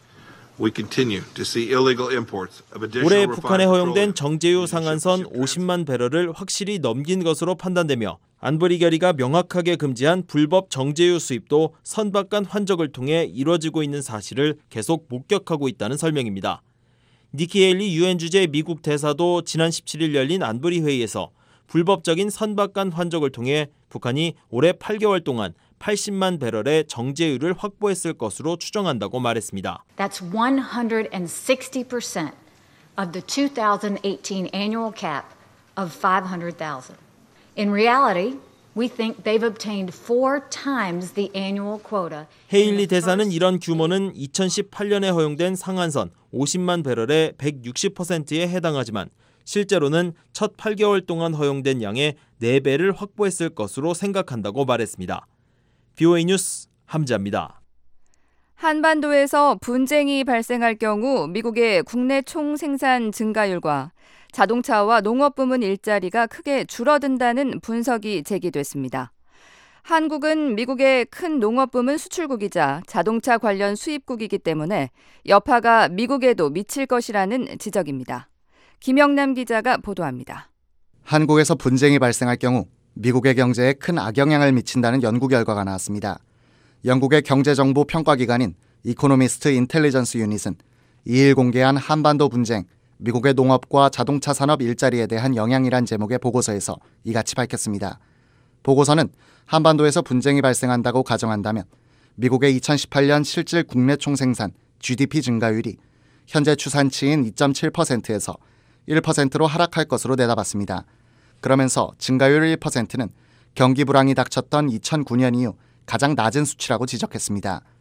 We continue to see illegal imports of additional 올해 refined 북한에 허용된 petroleum. 정제유 상한선 오십만 배럴을 확실히 넘긴 것으로 판단되며 안보리 결의가 명확하게 금지한 불법 정제유 수입도 선박간 환적을 통해 이뤄지고 있는 사실을 계속 목격하고 있다는 설명입니다. 니키 헤일리 유엔 주재 미국 대사도 지난 십칠일 열린 안보리 회의에서 불법적인 선박간 환적을 통해 북한이 올해 팔 개월 동안 팔십만 배럴의 정제유를 확보했을 것으로 추정한다고 말했습니다. That's one hundred sixty percent of the two thousand eighteen annual cap of five hundred thousand. In reality, we think they've obtained four times the annual quota. 헤일리 대사는 이런 규모는 이천십팔 년에 허용된 상한선 오십만 배럴의 백육십 퍼센트에 해당하지만 실제로는 첫 팔 개월 동안 허용된 양의 네 배를 확보했을 것으로 생각한다고 말했습니다. 브이오에이 뉴스 함지아입니다. 한반도에서 분쟁이 발생할 경우 미국의 국내 총생산 증가율과 자동차와 농업 부문 일자리가 크게 줄어든다는 분석이 제기됐습니다. 한국은 미국의 큰 농업 부문 수출국이자 자동차 관련 수입국이기 때문에 여파가 미국에도 미칠 것이라는 지적입니다. 김영남 기자가 보도합니다. 한국에서 분쟁이 발생할 경우 미국의 경제에 큰 악영향을 미친다는 연구 결과가 나왔습니다. 영국의 경제정보 평가기관인 이코노미스트 인텔리전스 유닛은 이일 공개한 한반도 분쟁, 미국의 농업과 자동차 산업 일자리에 대한 영향이란 제목의 보고서에서 이같이 밝혔습니다. 보고서는 한반도에서 분쟁이 발생한다고 가정한다면 미국의 이천십팔 년 실질 국내 총생산 지디피 증가율이 현재 추산치인 이 점 칠 퍼센트에서 일 퍼센트로 하락할 것으로 내다봤습니다. 그러면서 증가율 일 퍼센트는 경기 불황이 닥쳤던 이천구 년 이후 가장 낮은 수치라고 지적했습니다.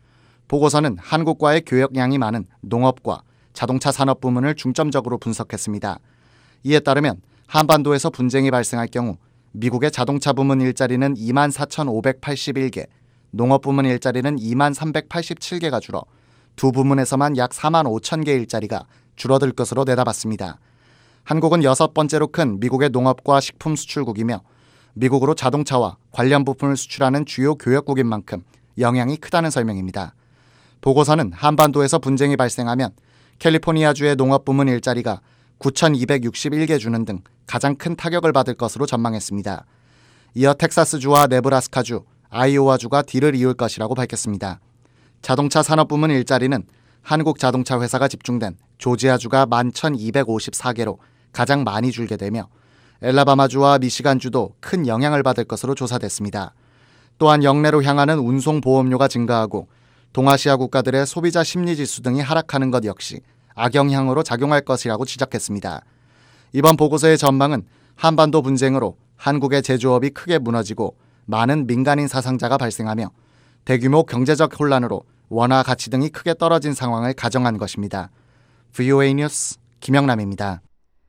보고서는 한국과의 교역량이 많은 농업과 자동차 산업 부문을 중점적으로 분석했습니다. 이에 따르면 한반도에서 분쟁이 발생할 경우 미국의 자동차 부문 일자리는 이만 사천오백팔십일 개, 농업 부문 일자리는 이만 삼백팔십칠 개가 줄어 두 부문에서만 약 사만 오천 개 일자리가 줄어들 것으로 내다봤습니다. 한국은 여섯 번째로 큰 미국의 농업과 식품 수출국이며 미국으로 자동차와 관련 부품을 수출하는 주요 교역국인 만큼 영향이 크다는 설명입니다. 보고서는 한반도에서 분쟁이 발생하면 캘리포니아주의 농업 부문 일자리가 구천이백육십일 개 주는 등 가장 큰 타격을 받을 것으로 전망했습니다. 이어 텍사스주와 네브라스카주, 아이오와주가 뒤를 이을 것이라고 밝혔습니다. 자동차 산업 부문 일자리는 한국 자동차 회사가 집중된 조지아주가 만 천이백오십사 개로 가장 많이 줄게 되며 엘라바마주와 미시간주도 큰 영향을 받을 것으로 조사됐습니다. 또한 역내로 향하는 운송 보험료가 증가하고 동아시아 국가들의 소비자 심리지수 등이 하락하는 것 역시 악영향으로 작용할 것이라고 지적했습니다. 이번 보고서의 전망은 한반도 분쟁으로 한국의 제조업이 크게 무너지고 많은 민간인 사상자가 발생하며 대규모 경제적 혼란으로 원화 가치 등이 크게 떨어진 상황을 가정한 것입니다. 브이오에이 뉴스 김영남입니다.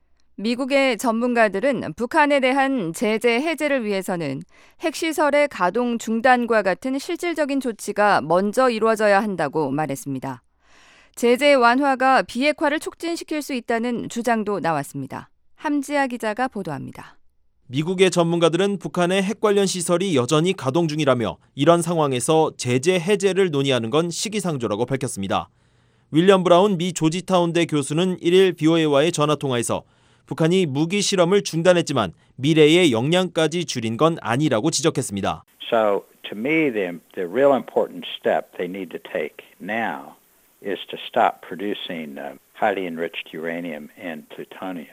미국의 전문가들은 북한에 대한 제재 해제를 위해서는 핵시설의 가동 중단과 같은 실질적인 조치가 먼저 이루어져야 한다고 말했습니다. 제재 완화가 비핵화를 촉진시킬 수 있다는 주장도 나왔습니다. 함지아 기자가 보도합니다. 미국의 전문가들은 북한의 핵 관련 시설이 여전히 가동 중이라며 이런 상황에서 제재 해제를 논의하는 건 시기상조라고 밝혔습니다. 윌리엄 브라운 미 조지타운대 교수는 일 일 브이오에이와의 전화통화에서 북한이 무기 실험을 중단했지만 미래의 역량까지 줄인 건 아니라고 지적했습니다. So to me the the real important step they need to take now is to stop producing highly enriched uranium and plutonium.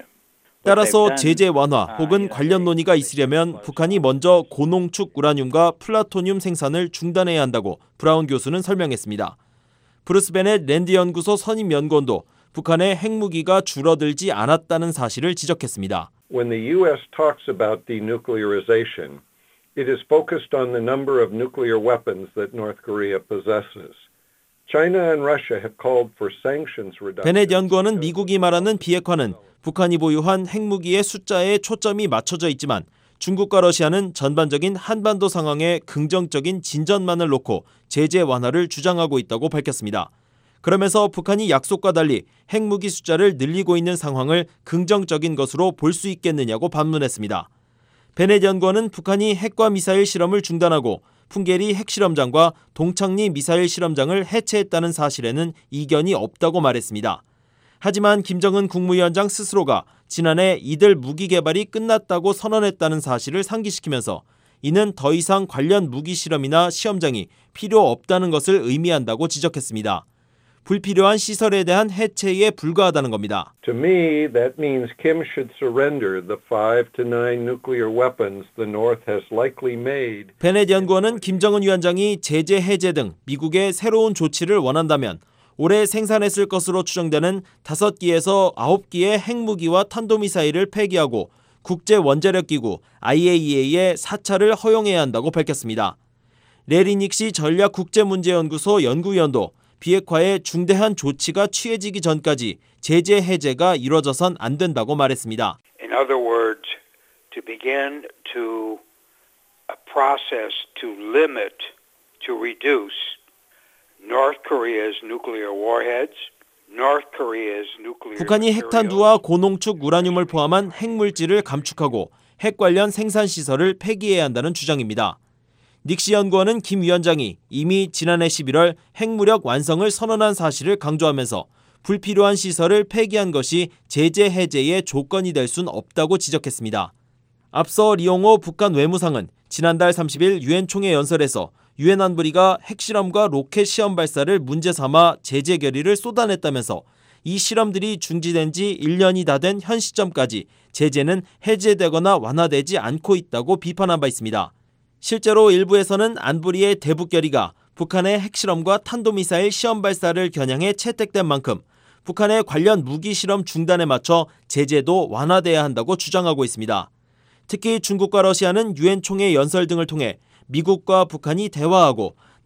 따라서 제재 완화 혹은 관련 논의가 있으려면 북한이 먼저 고농축 우라늄과 플라토늄 생산을 중단해야 한다고 브라운 교수는 설명했습니다. 브루스 베넷 랜드 연구소 선임 연구원도 북한의 핵무기가 줄어들지 않았다는 사실을 지적했습니다. When the U S talks about denuclearization, it is focused on the number of nuclear weapons that North Korea possesses. China and Russia have called for sanctions reduction. 베넷 연구원은 미국이 말하는 비핵화는 북한이 보유한 핵무기의 숫자에 초점이 맞춰져 있지만 중국과 러시아는 전반적인 한반도 상황에 긍정적인 진전만을 놓고 제재 완화를 주장하고 있다고 밝혔습니다. 그러면서 북한이 약속과 달리 핵무기 숫자를 늘리고 있는 상황을 긍정적인 것으로 볼 수 있겠느냐고 반문했습니다. 베넷 연구원은 북한이 핵과 미사일 실험을 중단하고 풍계리 핵실험장과 동창리 미사일 실험장을 해체했다는 사실에는 이견이 없다고 말했습니다. 하지만 김정은 국무위원장 스스로가 지난해 이들 무기 개발이 끝났다고 선언했다는 사실을 상기시키면서 이는 더 이상 관련 무기 실험이나 시험장이 필요 없다는 것을 의미한다고 지적했습니다. 불필요한 시설에 대한 해체에 불과하다는 겁니다. To me, that means Kim should surrender the five to nine nuclear weapons the North has likely made. 베넷 연구원은 김정은 위원장이 제재 해제 등 미국의 새로운 조치를 원한다면 올해 생산했을 것으로 추정되는 다섯 기에서 아홉 기의 핵무기와 탄도미사일을 폐기하고 국제원자력기구 아이에이이에이의 사찰을 허용해야 한다고 밝혔습니다. 레리 닉시 전략국제문제연구소 연구위원도 비핵화에 중대한 조치가 취해지기 전까지 제재 해제가 이루어져선 안 된다고 말했습니다. In other words, to begin to a process to limit, to reduce North Korea's nuclear warheads, North Korea's nuclear 북한이 핵탄두와 고농축 우라늄을 포함한 핵물질을 감축하고 핵 관련 생산 시설을 폐기해야 한다는 주장입니다. 닉시 연구원은 김 위원장이 이미 지난해 십일월 핵무력 완성을 선언한 사실을 강조하면서 불필요한 시설을 폐기한 것이 제재 해제의 조건이 될 순 없다고 지적했습니다. 앞서 리용호 북한 외무상은 지난달 삼십 일 유엔 총회 연설에서 유엔 안보리가 핵실험과 로켓 시험 발사를 문제 삼아 제재 결의를 쏟아냈다면서 이 실험들이 중지된 지 일 년이 다 된 현 시점까지 제재는 해제되거나 완화되지 않고 있다고 비판한 바 있습니다. 실제로 일부에서는 안보리의 대북 결의가 북한의 핵실험과 탄도미사일 시험 발사를 겨냥해 채택된 만큼 북한의 관련 무기 실험 중단에 맞춰 제재도 완화돼야 한다고 주장하고 있습니다. 특히 중국과 러시아는 유엔 총회 연설 등을 통해 미국과 북한이 대화하고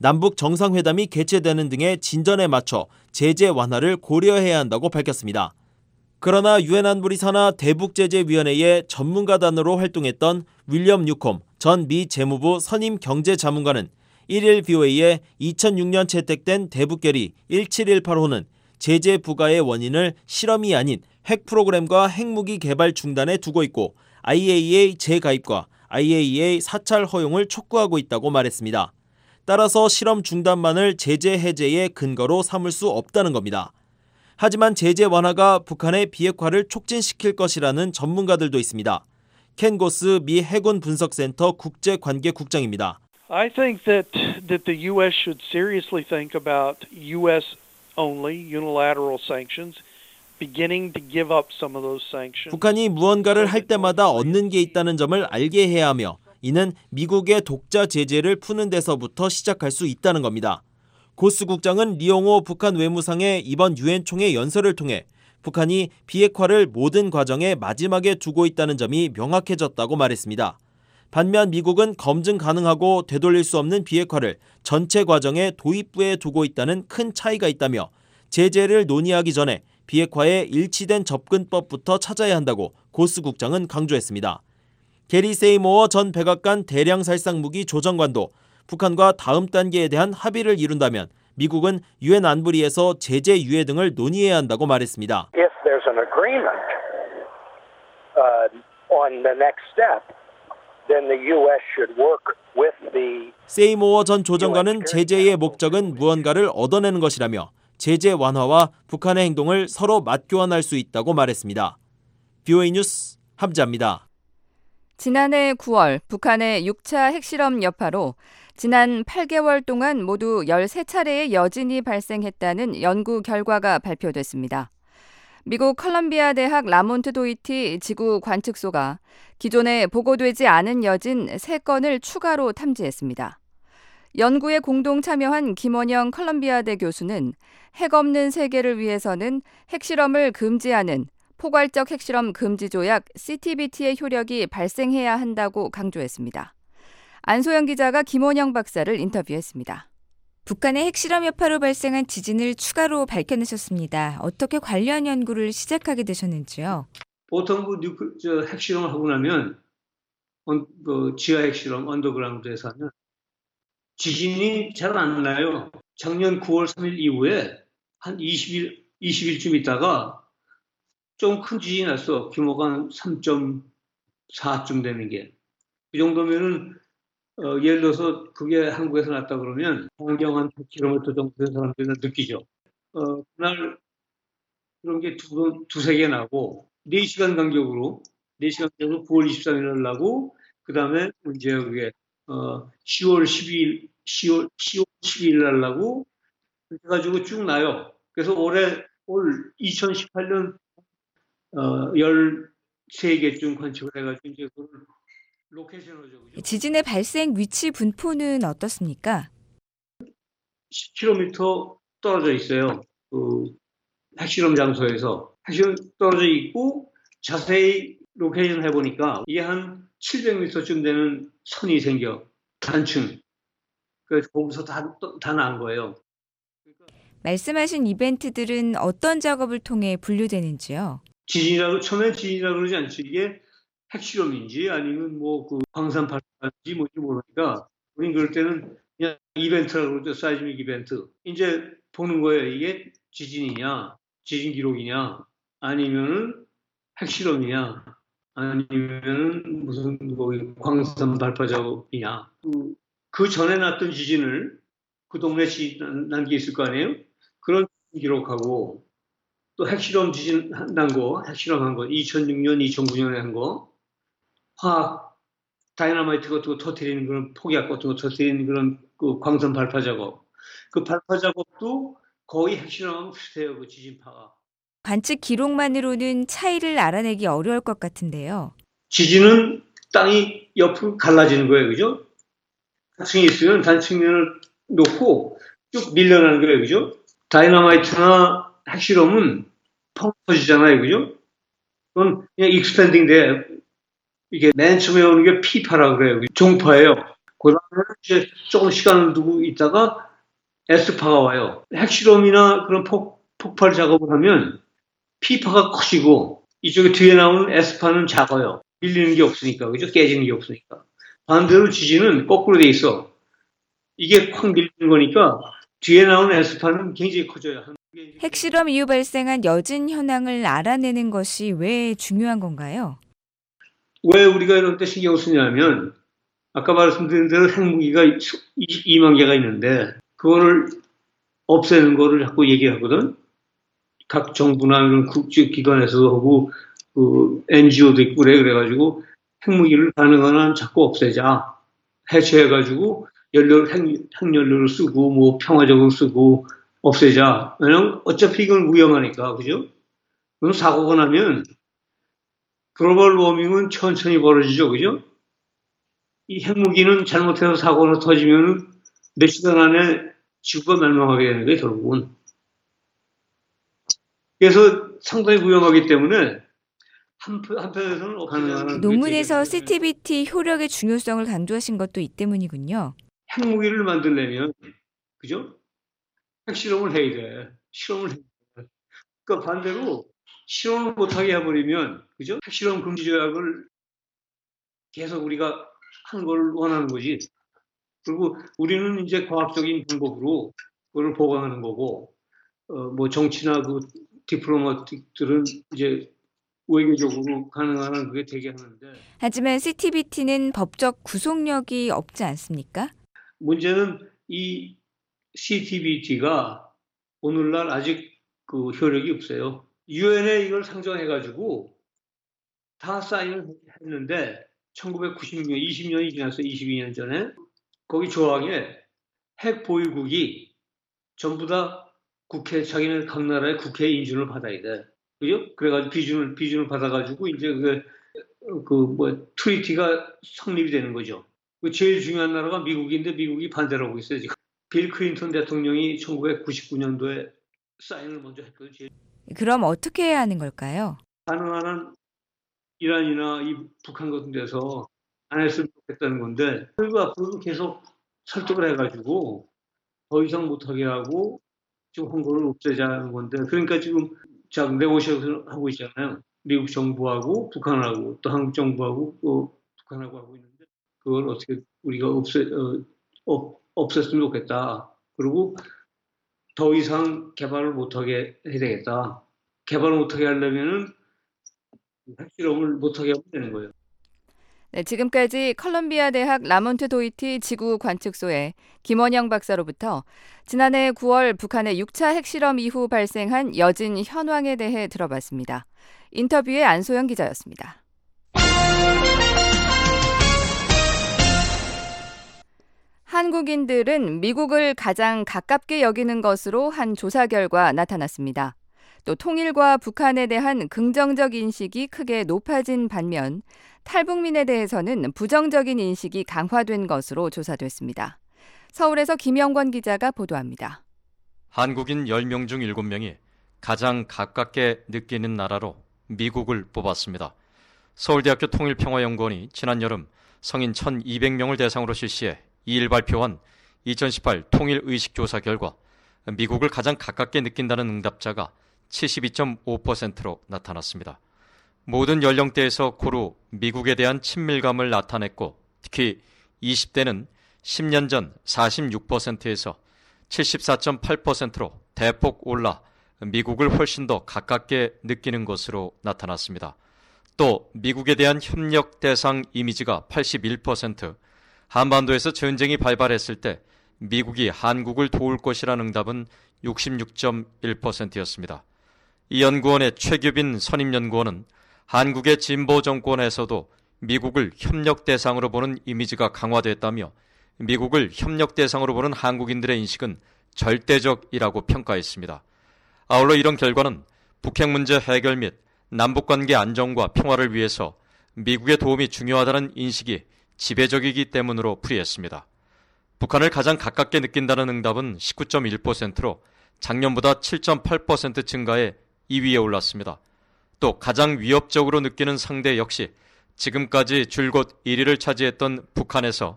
남북 정상회담이 개최되는 등의 진전에 맞춰 제재 완화를 고려해야 한다고 밝혔습니다. 그러나 유엔 안보리 산하 대북제재위원회의 전문가단으로 활동했던 윌리엄 뉴콤 전 미 재무부 선임 경제자문관은 일일 브이오에이에 이천육 년 채택된 대북결의 일칠일팔호는 제재 부과의 원인을 실험이 아닌 핵 프로그램과 핵무기 개발 중단에 두고 있고 아이에이이에이 재가입과 아이에이이에이 사찰 허용을 촉구하고 있다고 말했습니다. 따라서 실험 중단만을 제재 해제의 근거로 삼을 수 없다는 겁니다. 하지만 제재 완화가 북한의 비핵화를 촉진시킬 것이라는 전문가들도 있습니다. 켄 고스 미 해군 분석센터 국제관계국장입니다. I think that that the U S should seriously think about U S only unilateral sanctions, beginning to give up some of those sanctions. 북한이 무언가를 할 때마다 얻는 게 있다는 점을 알게 해야 하며 이는 미국의 독자 제재를 푸는 데서부터 시작할 수 있다는 겁니다. 고스 국장은 리용호 북한 외무상의 이번 유엔 총회 연설을 통해 북한이 비핵화를 모든 과정의 마지막에 두고 있다는 점이 명확해졌다고 말했습니다. 반면 미국은 검증 가능하고 되돌릴 수 없는 비핵화를 전체 과정의 도입부에 두고 있다는 큰 차이가 있다며 제재를 논의하기 전에 비핵화의 일치된 접근법부터 찾아야 한다고 고스 국장은 강조했습니다. 게리 세이모어 전 백악관 대량살상무기 조정관도 북한과 다음 단계에 대한 합의를 이룬다면 미국은 유엔 안보리에서 제재 유예 등을 논의해야 한다고 말했습니다. If there's an agreement uh, on the next step, then the U S should work with the 세이모어 전 조정관은 제재의 목적은 무언가를 얻어내는 것이라며 제재 완화와 북한의 행동을 서로 맞교환할 수 있다고 말했습니다. 브이오에이 뉴스 함자입니다. 지난해 구월 북한의 육 차 핵실험 여파로 지난 팔 개월 동안 모두 열세 차례의 여진이 발생했다는 연구 결과가 발표됐습니다. 미국 컬럼비아 대학 라몬트 도이티 지구 관측소가 기존에 보고되지 않은 여진 세 건을 추가로 탐지했습니다. 연구에 공동 참여한 김원영 컬럼비아대 교수는 핵 없는 세계를 위해서는 핵실험을 금지하는 포괄적 핵실험 금지 조약 씨티비티의 효력이 발생해야 한다고 강조했습니다. 안소영 기자가 김원영 박사를 인터뷰했습니다. 북한의 핵실험 여파로 발생한 지진을 추가로 밝혀내셨습니다. 어떻게 관련 연구를 시작하게 되셨는지요? 보통 그 뉴클, 저 핵실험을 하고 나면 언, 그 지하 핵실험 언더그라운드에서 하면 지진이 잘 안 나요. 작년 구월 삼일 이후에 한 이십 일, 이십 일쯤 있다가 좀 큰 지진이 났어. 규모가 한 삼 점 사쯤 되는 게. 그 정도면은 어, 예를 들어서 그게 한국에서 났다 그러면 반경 한 백 킬로미터 정도 되는 사람들은 느끼죠. 어, 그날 그런 게 두, 두세 개 나고 네 시간 간격으로 네 시간 간격으로 구월 이십삼일 날 나고 그 다음에 이제 그게 어, 시월 십이일 시월 시월 십이일 날 나고 그렇게 가지고 쭉 나요. 그래서 올해 올 이천십팔 년 어, 열세 개쯤 관측을 해가지고 이제 그걸 로케이션으로 적으죠. 지진의 발생 위치 분포는 어떻습니까? 십 킬로미터 떨어져 있어요. 그 핵실험 장소에서 핵실험 떨어져 있고 자세히 로케이션 해보니까 이게 한 칠백 미터쯤 되는 선이 생겨. 단층. 그래서 거기서 다, 다 난 거예요. 말씀하신 이벤트들은 어떤 작업을 통해 분류되는지요? 지진이라고, 처음에 지진이라고 그러지 않죠. 이게 핵실험인지 아니면 뭐 그 광산 발사인지 뭔지 모르니까 우린 그럴 때는 그냥 이벤트라고 그러죠. 사이즈믹 이벤트. 이제 보는 거예요. 이게 지진이냐, 지진 기록이냐, 아니면은 핵실험이냐, 아니면은 무슨 뭐 광산 발파 작업이냐. 그, 그 전에 났던 지진을 그 동네 지진 난 게 있을 거 아니에요? 그런 기록하고 또 핵실험 지진 난 거, 핵실험한 거, 이천육 년, 이천구 년에 한 거, 화학 다이너마이트 같은 거 터뜨리는 그런 폭약 같은 거 터뜨리는 그런 그 광선 발파 작업, 그 발파 작업도 거의 핵실험하고 비슷해요. 그 지진파가. 관측 기록만으로는 차이를 알아내기 어려울 것 같은데요. 지진은 땅이 옆으로 갈라지는 거예요, 그죠? 단층이 있으면 단층면을 놓고 쭉 밀려나는 거예요, 그죠? 다이너마이트나 핵실험은 펑 터지잖아요, 그죠? 그건 그냥 익스펜딩 돼. 이게 맨 처음에 오는 게 피파라고 그래요. 종파예요. 그 다음에 이제 조금 시간을 두고 있다가 S파가 와요. 핵실험이나 그런 폭, 폭발 작업을 하면 P파가 커지고 이쪽에 뒤에 나오는 S파는 작아요. 밀리는 게 없으니까, 그죠? 깨지는 게 없으니까. 반대로 지진은 거꾸로 돼 있어. 이게 확 밀리는 거니까 뒤에 나오는 S파는 굉장히 커져요. 핵실험 이후 발생한 여진 현황을 알아내는 것이 왜 중요한 건가요? 왜 우리가 이런 때 신경 쓰냐면 아까 말씀드린 대로 핵무기가 이만 개가 있는데 그거를 없애는 거를 자꾸 얘기하거든. 각 정부나 이런 국제기관에서도 하고 그 엔지오도 있고 그래 그래가지고 핵무기를 가능한 한 자꾸 없애자. 해체해가지고 연료, 핵, 핵연료를 쓰고 뭐 평화적으로 쓰고 없애자. 왜냐면 어차피 이건 위험하니까, 그죠? 그럼 사고가 나면 글로벌 워밍은 천천히 벌어지죠, 그죠? 이 핵무기는 잘못해서 사고가 터지면 몇 시간 안에 지구가 멸망하게 되는 거예요, 결국은. 그래서 상당히 위험하기 때문에 한편, 한편에서는 가능한 논문에서 씨티비티 효력의 중요성을 강조하신 것도 이 때문이군요. 핵무기를 만들려면, 그죠? 핵실험을 해야 돼. 실험을 해야 돼. 그러니까 반대로 실험을 못하게 해버리면, 그죠? 핵실험 금지 조약을 계속 우리가 한 걸 원하는 거지. 그리고 우리는 이제 과학적인 방법으로 그걸 보강하는 거고, 어, 뭐 정치나 그 디플로마틱들은 이제 외교적으로 가능한 한 그게 되게 하는데. 하지만 씨티비티는 법적 구속력이 없지 않습니까? 문제는 이 씨티비티가 오늘날 아직 그 효력이 없어요. 유엔에 이걸 상정해가지고 다 사인을 했는데 천구백구십 년, 이십 년이 지났어요. 이십이 년 전에. 거기 조항에 핵 보유국이 전부 다 국회, 자기네 각 나라의 국회 인준을 받아야 돼. 그죠? 그래가지고 비준을, 비준을 받아가지고 이제 그, 그 뭐, 트리티가 성립이 되는 거죠. 그 제일 중요한 나라가 미국인데 미국이 반대를 하고 있어요, 지금. 빌 클린턴 대통령이 천구백구십구 년도에 사인을 먼저 했거든요. 제일. 그럼 어떻게 해야 하는 걸까요? 가능한 한 이란이나 이 북한 같은 데서 안 했으면 좋겠다는 건데, 그리고 앞으로도 계속 설득을 해가지고 더 이상 못하게 하고 지금 한국을 없애자는 건데, 그러니까 지금 자 네고시에이션을 하고 있잖아요. 미국 정부하고 북한하고 또 한국 정부하고 또 북한하고 하고 있는데 그걸 어떻게 우리가 없애 어, 없, 없앴으면 좋겠다. 그리고 더 이상 개발을 못하게 해야 되겠다. 개발을 못하게 하려면은 핵실험을 못하게 하면 되는 거예요. 네, 지금까지 컬럼비아 대학 라몬트 도이티 지구 관측소의 김원영 박사로부터 지난해 구월 북한의 육 차 핵실험 이후 발생한 여진 현황에 대해 들어봤습니다. 인터뷰의 안소영 기자였습니다. 한국인들은 미국을 가장 가깝게 여기는 것으로 한 조사 결과 나타났습니다. 또 통일과 북한에 대한 긍정적 인식이 크게 높아진 반면 탈북민에 대해서는 부정적인 인식이 강화된 것으로 조사됐습니다. 서울에서 김영권 기자가 보도합니다. 한국인 열 명 중 일곱 명이 가장 가깝게 느끼는 나라로 미국을 뽑았습니다. 서울대학교 통일평화연구원이 지난 여름 성인 천이백 명을 대상으로 실시해 이일 발표한 이천십팔 통일의식조사 결과 미국을 가장 가깝게 느낀다는 응답자가 칠십이 점 오 퍼센트로 나타났습니다. 모든 연령대에서 고루 미국에 대한 친밀감을 나타냈고 특히 이십 대는 십 년 전 사십육 퍼센트에서 칠십사 점 팔 퍼센트로 대폭 올라 미국을 훨씬 더 가깝게 느끼는 것으로 나타났습니다. 또 미국에 대한 협력 대상 이미지가 팔십일 퍼센트, 한반도에서 전쟁이 발발했을 때 미국이 한국을 도울 것이라는 응답은 육십육 점 일 퍼센트였습니다. 이 연구원의 최규빈 선임연구원은 한국의 진보 정권에서도 미국을 협력 대상으로 보는 이미지가 강화됐다며 미국을 협력 대상으로 보는 한국인들의 인식은 절대적이라고 평가했습니다. 아울러 이런 결과는 북핵 문제 해결 및 남북관계 안정과 평화를 위해서 미국의 도움이 중요하다는 인식이 지배적이기 때문으로 풀이했습니다. 북한을 가장 가깝게 느낀다는 응답은 십구 점 일 퍼센트로 작년보다 칠 점 팔 퍼센트 증가해 이 위에 올랐습니다. 또 가장 위협적으로 느끼는 상대 역시 지금까지 줄곧 일 위를 차지했던 북한에서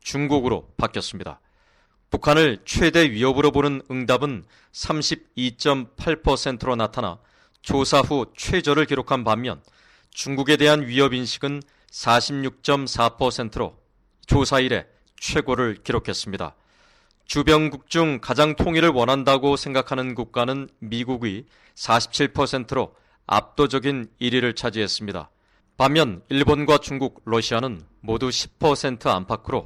중국으로 바뀌었습니다. 북한을 최대 위협으로 보는 응답은 삼십이 점 팔 퍼센트로 나타나 조사 후 최저를 기록한 반면 중국에 대한 위협 인식은 사십육 점 사 퍼센트로 조사 이래 최고를 기록했습니다. 주변국 중 가장 통일을 원한다고 생각하는 국가는 미국이 사십칠 퍼센트로 압도적인 일 위를 차지했습니다. 반면 일본과 중국, 러시아는 모두 십 퍼센트 안팎으로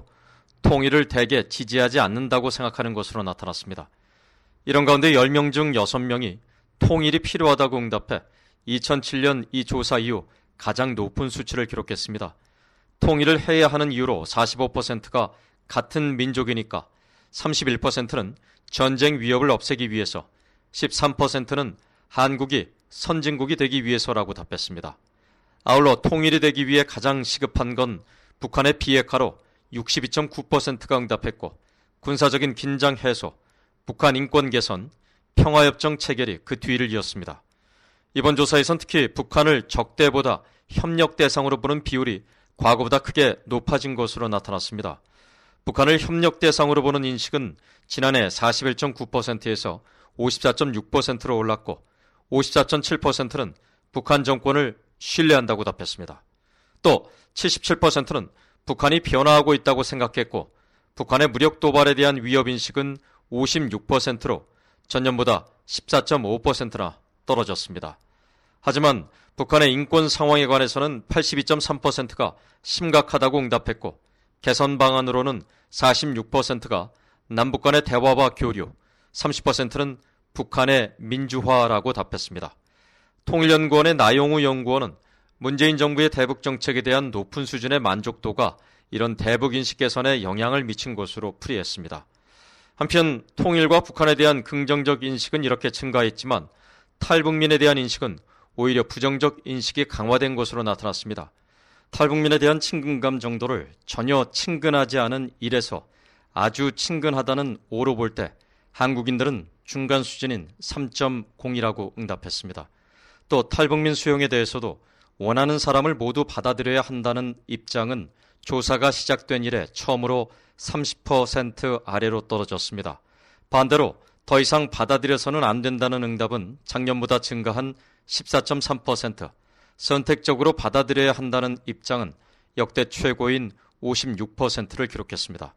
통일을 대개 지지하지 않는다고 생각하는 것으로 나타났습니다. 이런 가운데 열 명 중 여섯 명이 통일이 필요하다고 응답해 이천칠 년 이 조사 이후 가장 높은 수치를 기록했습니다. 통일을 해야 하는 이유로 사십오 퍼센트가 같은 민족이니까, 삼십일 퍼센트는 전쟁 위협을 없애기 위해서, 십삼 퍼센트는 한국이 선진국이 되기 위해서라고 답했습니다. 아울러 통일이 되기 위해 가장 시급한 건 북한의 비핵화로 육십이 점 구 퍼센트가 응답했고, 군사적인 긴장 해소, 북한 인권 개선, 평화협정 체결이 그 뒤를 이었습니다. 이번 조사에선 특히 북한을 적대보다 협력 대상으로 보는 비율이 과거보다 크게 높아진 것으로 나타났습니다. 북한을 협력 대상으로 보는 인식은 지난해 사십일 점 구 퍼센트에서 오십사 점 육 퍼센트로 올랐고, 오십사 점 칠 퍼센트는 북한 정권을 신뢰한다고 답했습니다. 또 칠십칠 퍼센트는 북한이 변화하고 있다고 생각했고, 북한의 무력 도발에 대한 위협 인식은 오십육 퍼센트로 전년보다 십사 점 오 퍼센트나 떨어졌습니다. 하지만 북한의 인권 상황에 관해서는 팔십이 점 삼 퍼센트가 심각하다고 응답했고, 개선 방안으로는 사십육 퍼센트가 남북 간의 대화와 교류, 삼십 퍼센트는 북한의 민주화라고 답했습니다. 통일연구원의 나용우 연구원은 문재인 정부의 대북 정책에 대한 높은 수준의 만족도가 이런 대북 인식 개선에 영향을 미친 것으로 풀이했습니다. 한편 통일과 북한에 대한 긍정적 인식은 이렇게 증가했지만 탈북민에 대한 인식은 오히려 부정적 인식이 강화된 것으로 나타났습니다. 탈북민에 대한 친근감 정도를 전혀 친근하지 않은 일에서 아주 친근하다는 오로 볼 때 한국인들은 중간 수준인 삼 점 공이라고 응답했습니다. 또 탈북민 수용에 대해서도 원하는 사람을 모두 받아들여야 한다는 입장은 조사가 시작된 이래 처음으로 삼십 퍼센트 아래로 떨어졌습니다. 반대로 더 이상 받아들여서는 안 된다는 응답은 작년보다 증가한 십사 점 삼 퍼센트, 선택적으로 받아들여야 한다는 입장은 역대 최고인 오십육 퍼센트를 기록했습니다.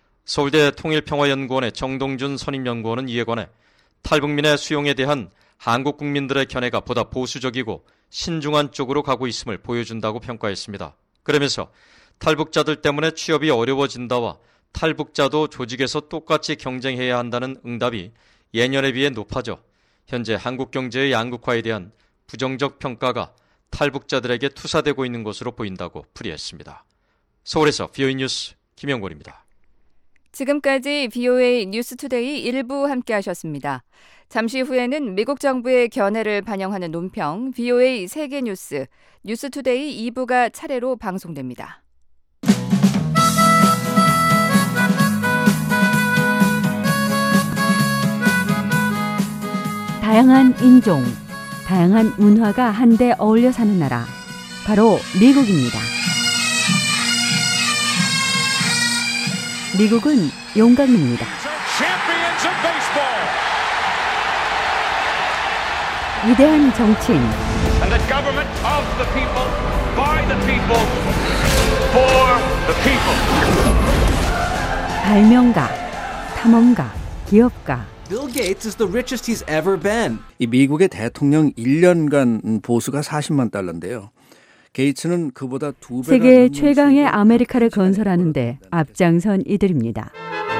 서울대 통일평화연구원의 정동준 선임연구원은 이에 관해 탈북민의 수용에 대한 한국 국민들의 견해가 보다 보수적이고 신중한 쪽으로 가고 있음을 보여준다고 평가했습니다. 그러면서 탈북자들 때문에 취업이 어려워진다와 탈북자도 조직에서 똑같이 경쟁해야 한다는 응답이 예년에 비해 높아져 현재 한국 경제의 양극화에 대한 부정적 평가가 탈북자들에게 투사되고 있는 것으로 보인다고 풀이했습니다. 서울에서 비오에이 뉴스 김영권입니다. 지금까지 비오에이 뉴스투데이 일부 함께 하셨습니다. 잠시 후에는 미국 정부의 견해를 반영하는 논평 비오에이 세계뉴스, 뉴스투데이 이 부가 차례로 방송됩니다. 다양한 인종, 다양한 문화가 한데 어울려 사는 나라, 바로 미국입니다. 미국은 용광로입니다. 위대한 정치인, 발명가, 탐험가, 기업가. Bill Gates is the richest he's ever been. 이 미국의 대통령 일 년간 보수가 사십만 달러인데요. 게이츠는 그보다 두 배. 세계 최강의 아메리카를 건설하는데 앞장선 이들입니다.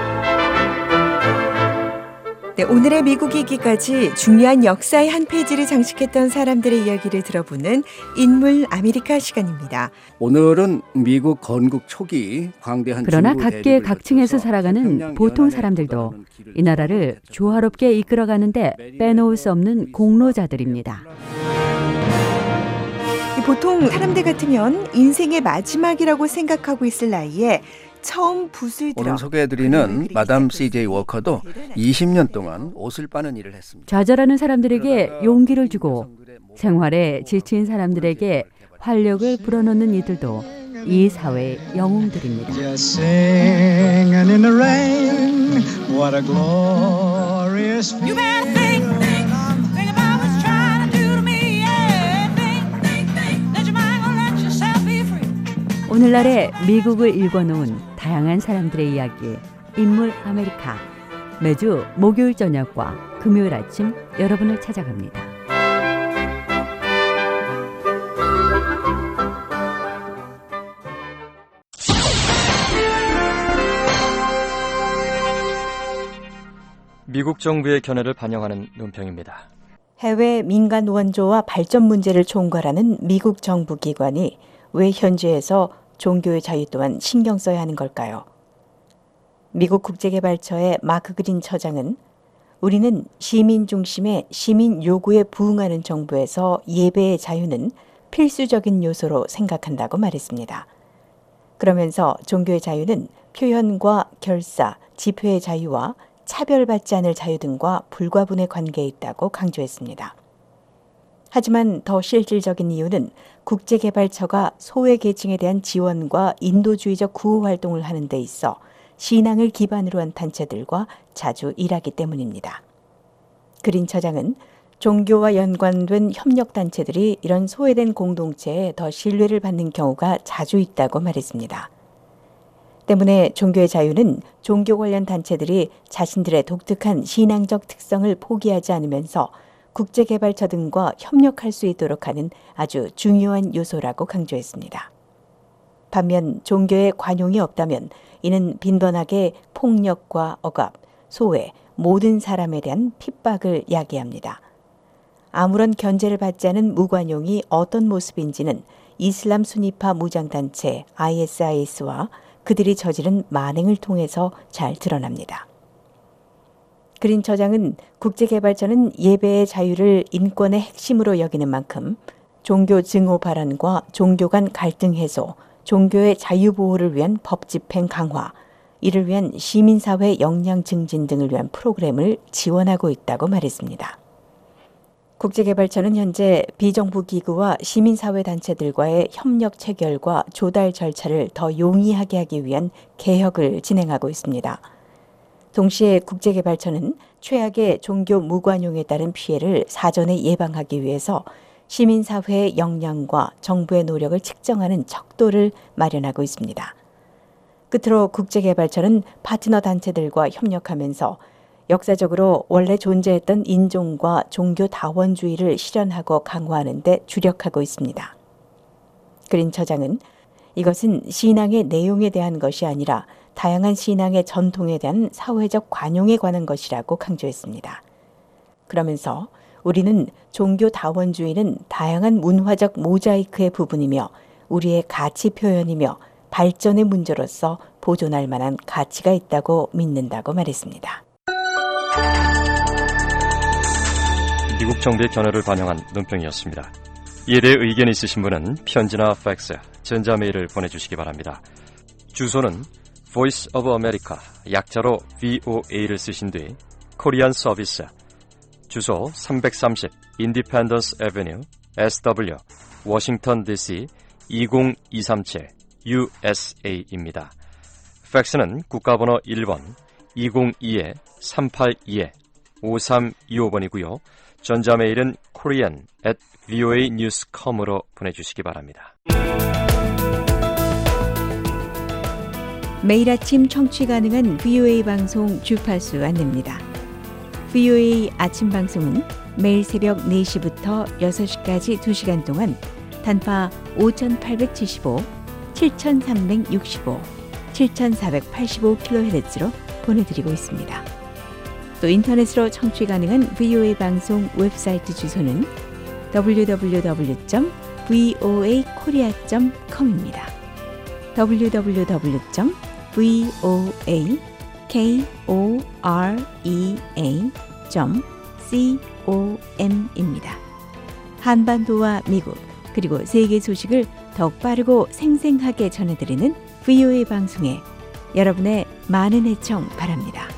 네, 오늘의 미국 이기까지 중요한 역사의 한 페이지를 장식했던 사람들의 이야기를 들어보는 인물 아메리카 시간입니다. 오늘은 미국 건국 초기 광대한 그러나 각계 각층에서 살아가는 보통 사람들도 이 나라를 조화롭게 이끌어가는데 빼놓을 수 없는 공로자들입니다. 보통 사람들 같으면 인생의 마지막이라고 생각하고 있을 나이에 처음 붓을 들어 오늘 소개해드리는 마담 씨제이 워커도 이십 년 동안 옷을 빠는 일을 했습니다. 좌절하는 사람들에게 용기를 주고 생활에 지친 사람들에게 활력을 불어넣는 이들도 이 사회의 영웅들입니다. Just singing in the rain. What a glorious feeling. You better think, think, think about what you're trying to do to me. Yeah, think, think, think. Let your mind go, let yourself be free. 오늘날의 미국을 읽어놓은 다양한 사람들의 이야기, 인물 아메리카. 매주 목요일 저녁과 금요일 아침 여러분을 찾아갑니다. 미국 정부의 견해를 반영하는 논평입니다. 해외 민간 원조와 발전 문제를 총괄하는 미국 정부 기관이 왜 현지에서 종교의 자유 또한 신경 써야 하는 걸까요? 미국 국제개발처의 마크 그린 처장은 우리는 시민 중심의 시민 요구에 부응하는 정부에서 예배의 자유는 필수적인 요소로 생각한다고 말했습니다. 그러면서 종교의 자유는 표현과 결사, 집회의 자유와 차별받지 않을 자유 등과 불가분의 관계에 있다고 강조했습니다. 하지만 더 실질적인 이유는 국제개발처가 소외계층에 대한 지원과 인도주의적 구호 활동을 하는 데 있어 신앙을 기반으로 한 단체들과 자주 일하기 때문입니다. 그린 처장은 종교와 연관된 협력단체들이 이런 소외된 공동체에 더 신뢰를 받는 경우가 자주 있다고 말했습니다. 때문에 종교의 자유는 종교 관련 단체들이 자신들의 독특한 신앙적 특성을 포기하지 않으면서 국제개발처 등과 협력할 수 있도록 하는 아주 중요한 요소라고 강조했습니다. 반면 종교의 관용이 없다면 이는 빈번하게 폭력과 억압, 소외, 모든 사람에 대한 핍박을 야기합니다. 아무런 견제를 받지 않은 무관용이 어떤 모습인지는 이슬람 순위파 무장단체 아이에스아이에스와 그들이 저지른 만행을 통해서 잘 드러납니다. 그린 처장은 국제개발처는 예배의 자유를 인권의 핵심으로 여기는 만큼 종교 증오 발언과 종교 간 갈등 해소, 종교의 자유 보호를 위한 법 집행 강화, 이를 위한 시민사회 역량 증진 등을 위한 프로그램을 지원하고 있다고 말했습니다. 국제개발처는 현재 비정부 기구와 시민사회 단체들과의 협력 체결과 조달 절차를 더 용이하게 하기 위한 개혁을 진행하고 있습니다. 동시에 국제개발처는 최악의 종교 무관용에 따른 피해를 사전에 예방하기 위해서 시민사회의 역량과 정부의 노력을 측정하는 척도를 마련하고 있습니다. 끝으로 국제개발처는 파트너 단체들과 협력하면서 역사적으로 원래 존재했던 인종과 종교 다원주의를 실현하고 강화하는 데 주력하고 있습니다. 그린 처장은 이것은 신앙의 내용에 대한 것이 아니라 다양한 신앙의 전통에 대한 사회적 관용에 관한 것이라고 강조했습니다. 그러면서 우리는 종교 다원주의는 다양한 문화적 모자이크의 부분이며 우리의 가치 표현이며 발전의 문제로서 보존할 만한 가치가 있다고 믿는다고 말했습니다. 미국 정부의 견해를 반영한 논평이었습니다. 이에 대해 의견이 있으신 분은 편지나 팩스, 전자메일을 보내주시기 바랍니다. 주소는 Voice of America, 약자로 브이오에이를 쓰신 뒤 코리안 서비스, 주소 삼백삼십 Independence Avenue, 에스더블유, 워싱턴 디씨 이공이삼칠 유에스에이입니다. 팩스는 국가번호 일 번 이공이 삼팔이 오삼이오 번이고요. 전자메일은 korean at voa news dot com으로 보내주시기 바랍니다. 매일 아침 청취 가능한 브이오에이 방송 주파수 안내입니다. 브이오에이 아침 방송은 매일 새벽 네 시부터 여섯 시까지 두 시간 동안 단파 오천팔백칠십오, 칠천삼백육십오, 칠천사백팔십오 킬로헤르츠로 보내드리고 있습니다. 또 인터넷으로 청취 가능한 브이오에이 방송 웹사이트 주소는 더블유 더블유 더블유 점 브이오에이 코리아 점 컴입니다. 더블유 더블유 더블유 점 브이오에이 코리아 점 com입니다. 한반도와 미국 그리고 세계 소식을 더욱 빠르고 생생하게 전해드리는 브이오에이 방송에 여러분의 많은 애청 바랍니다.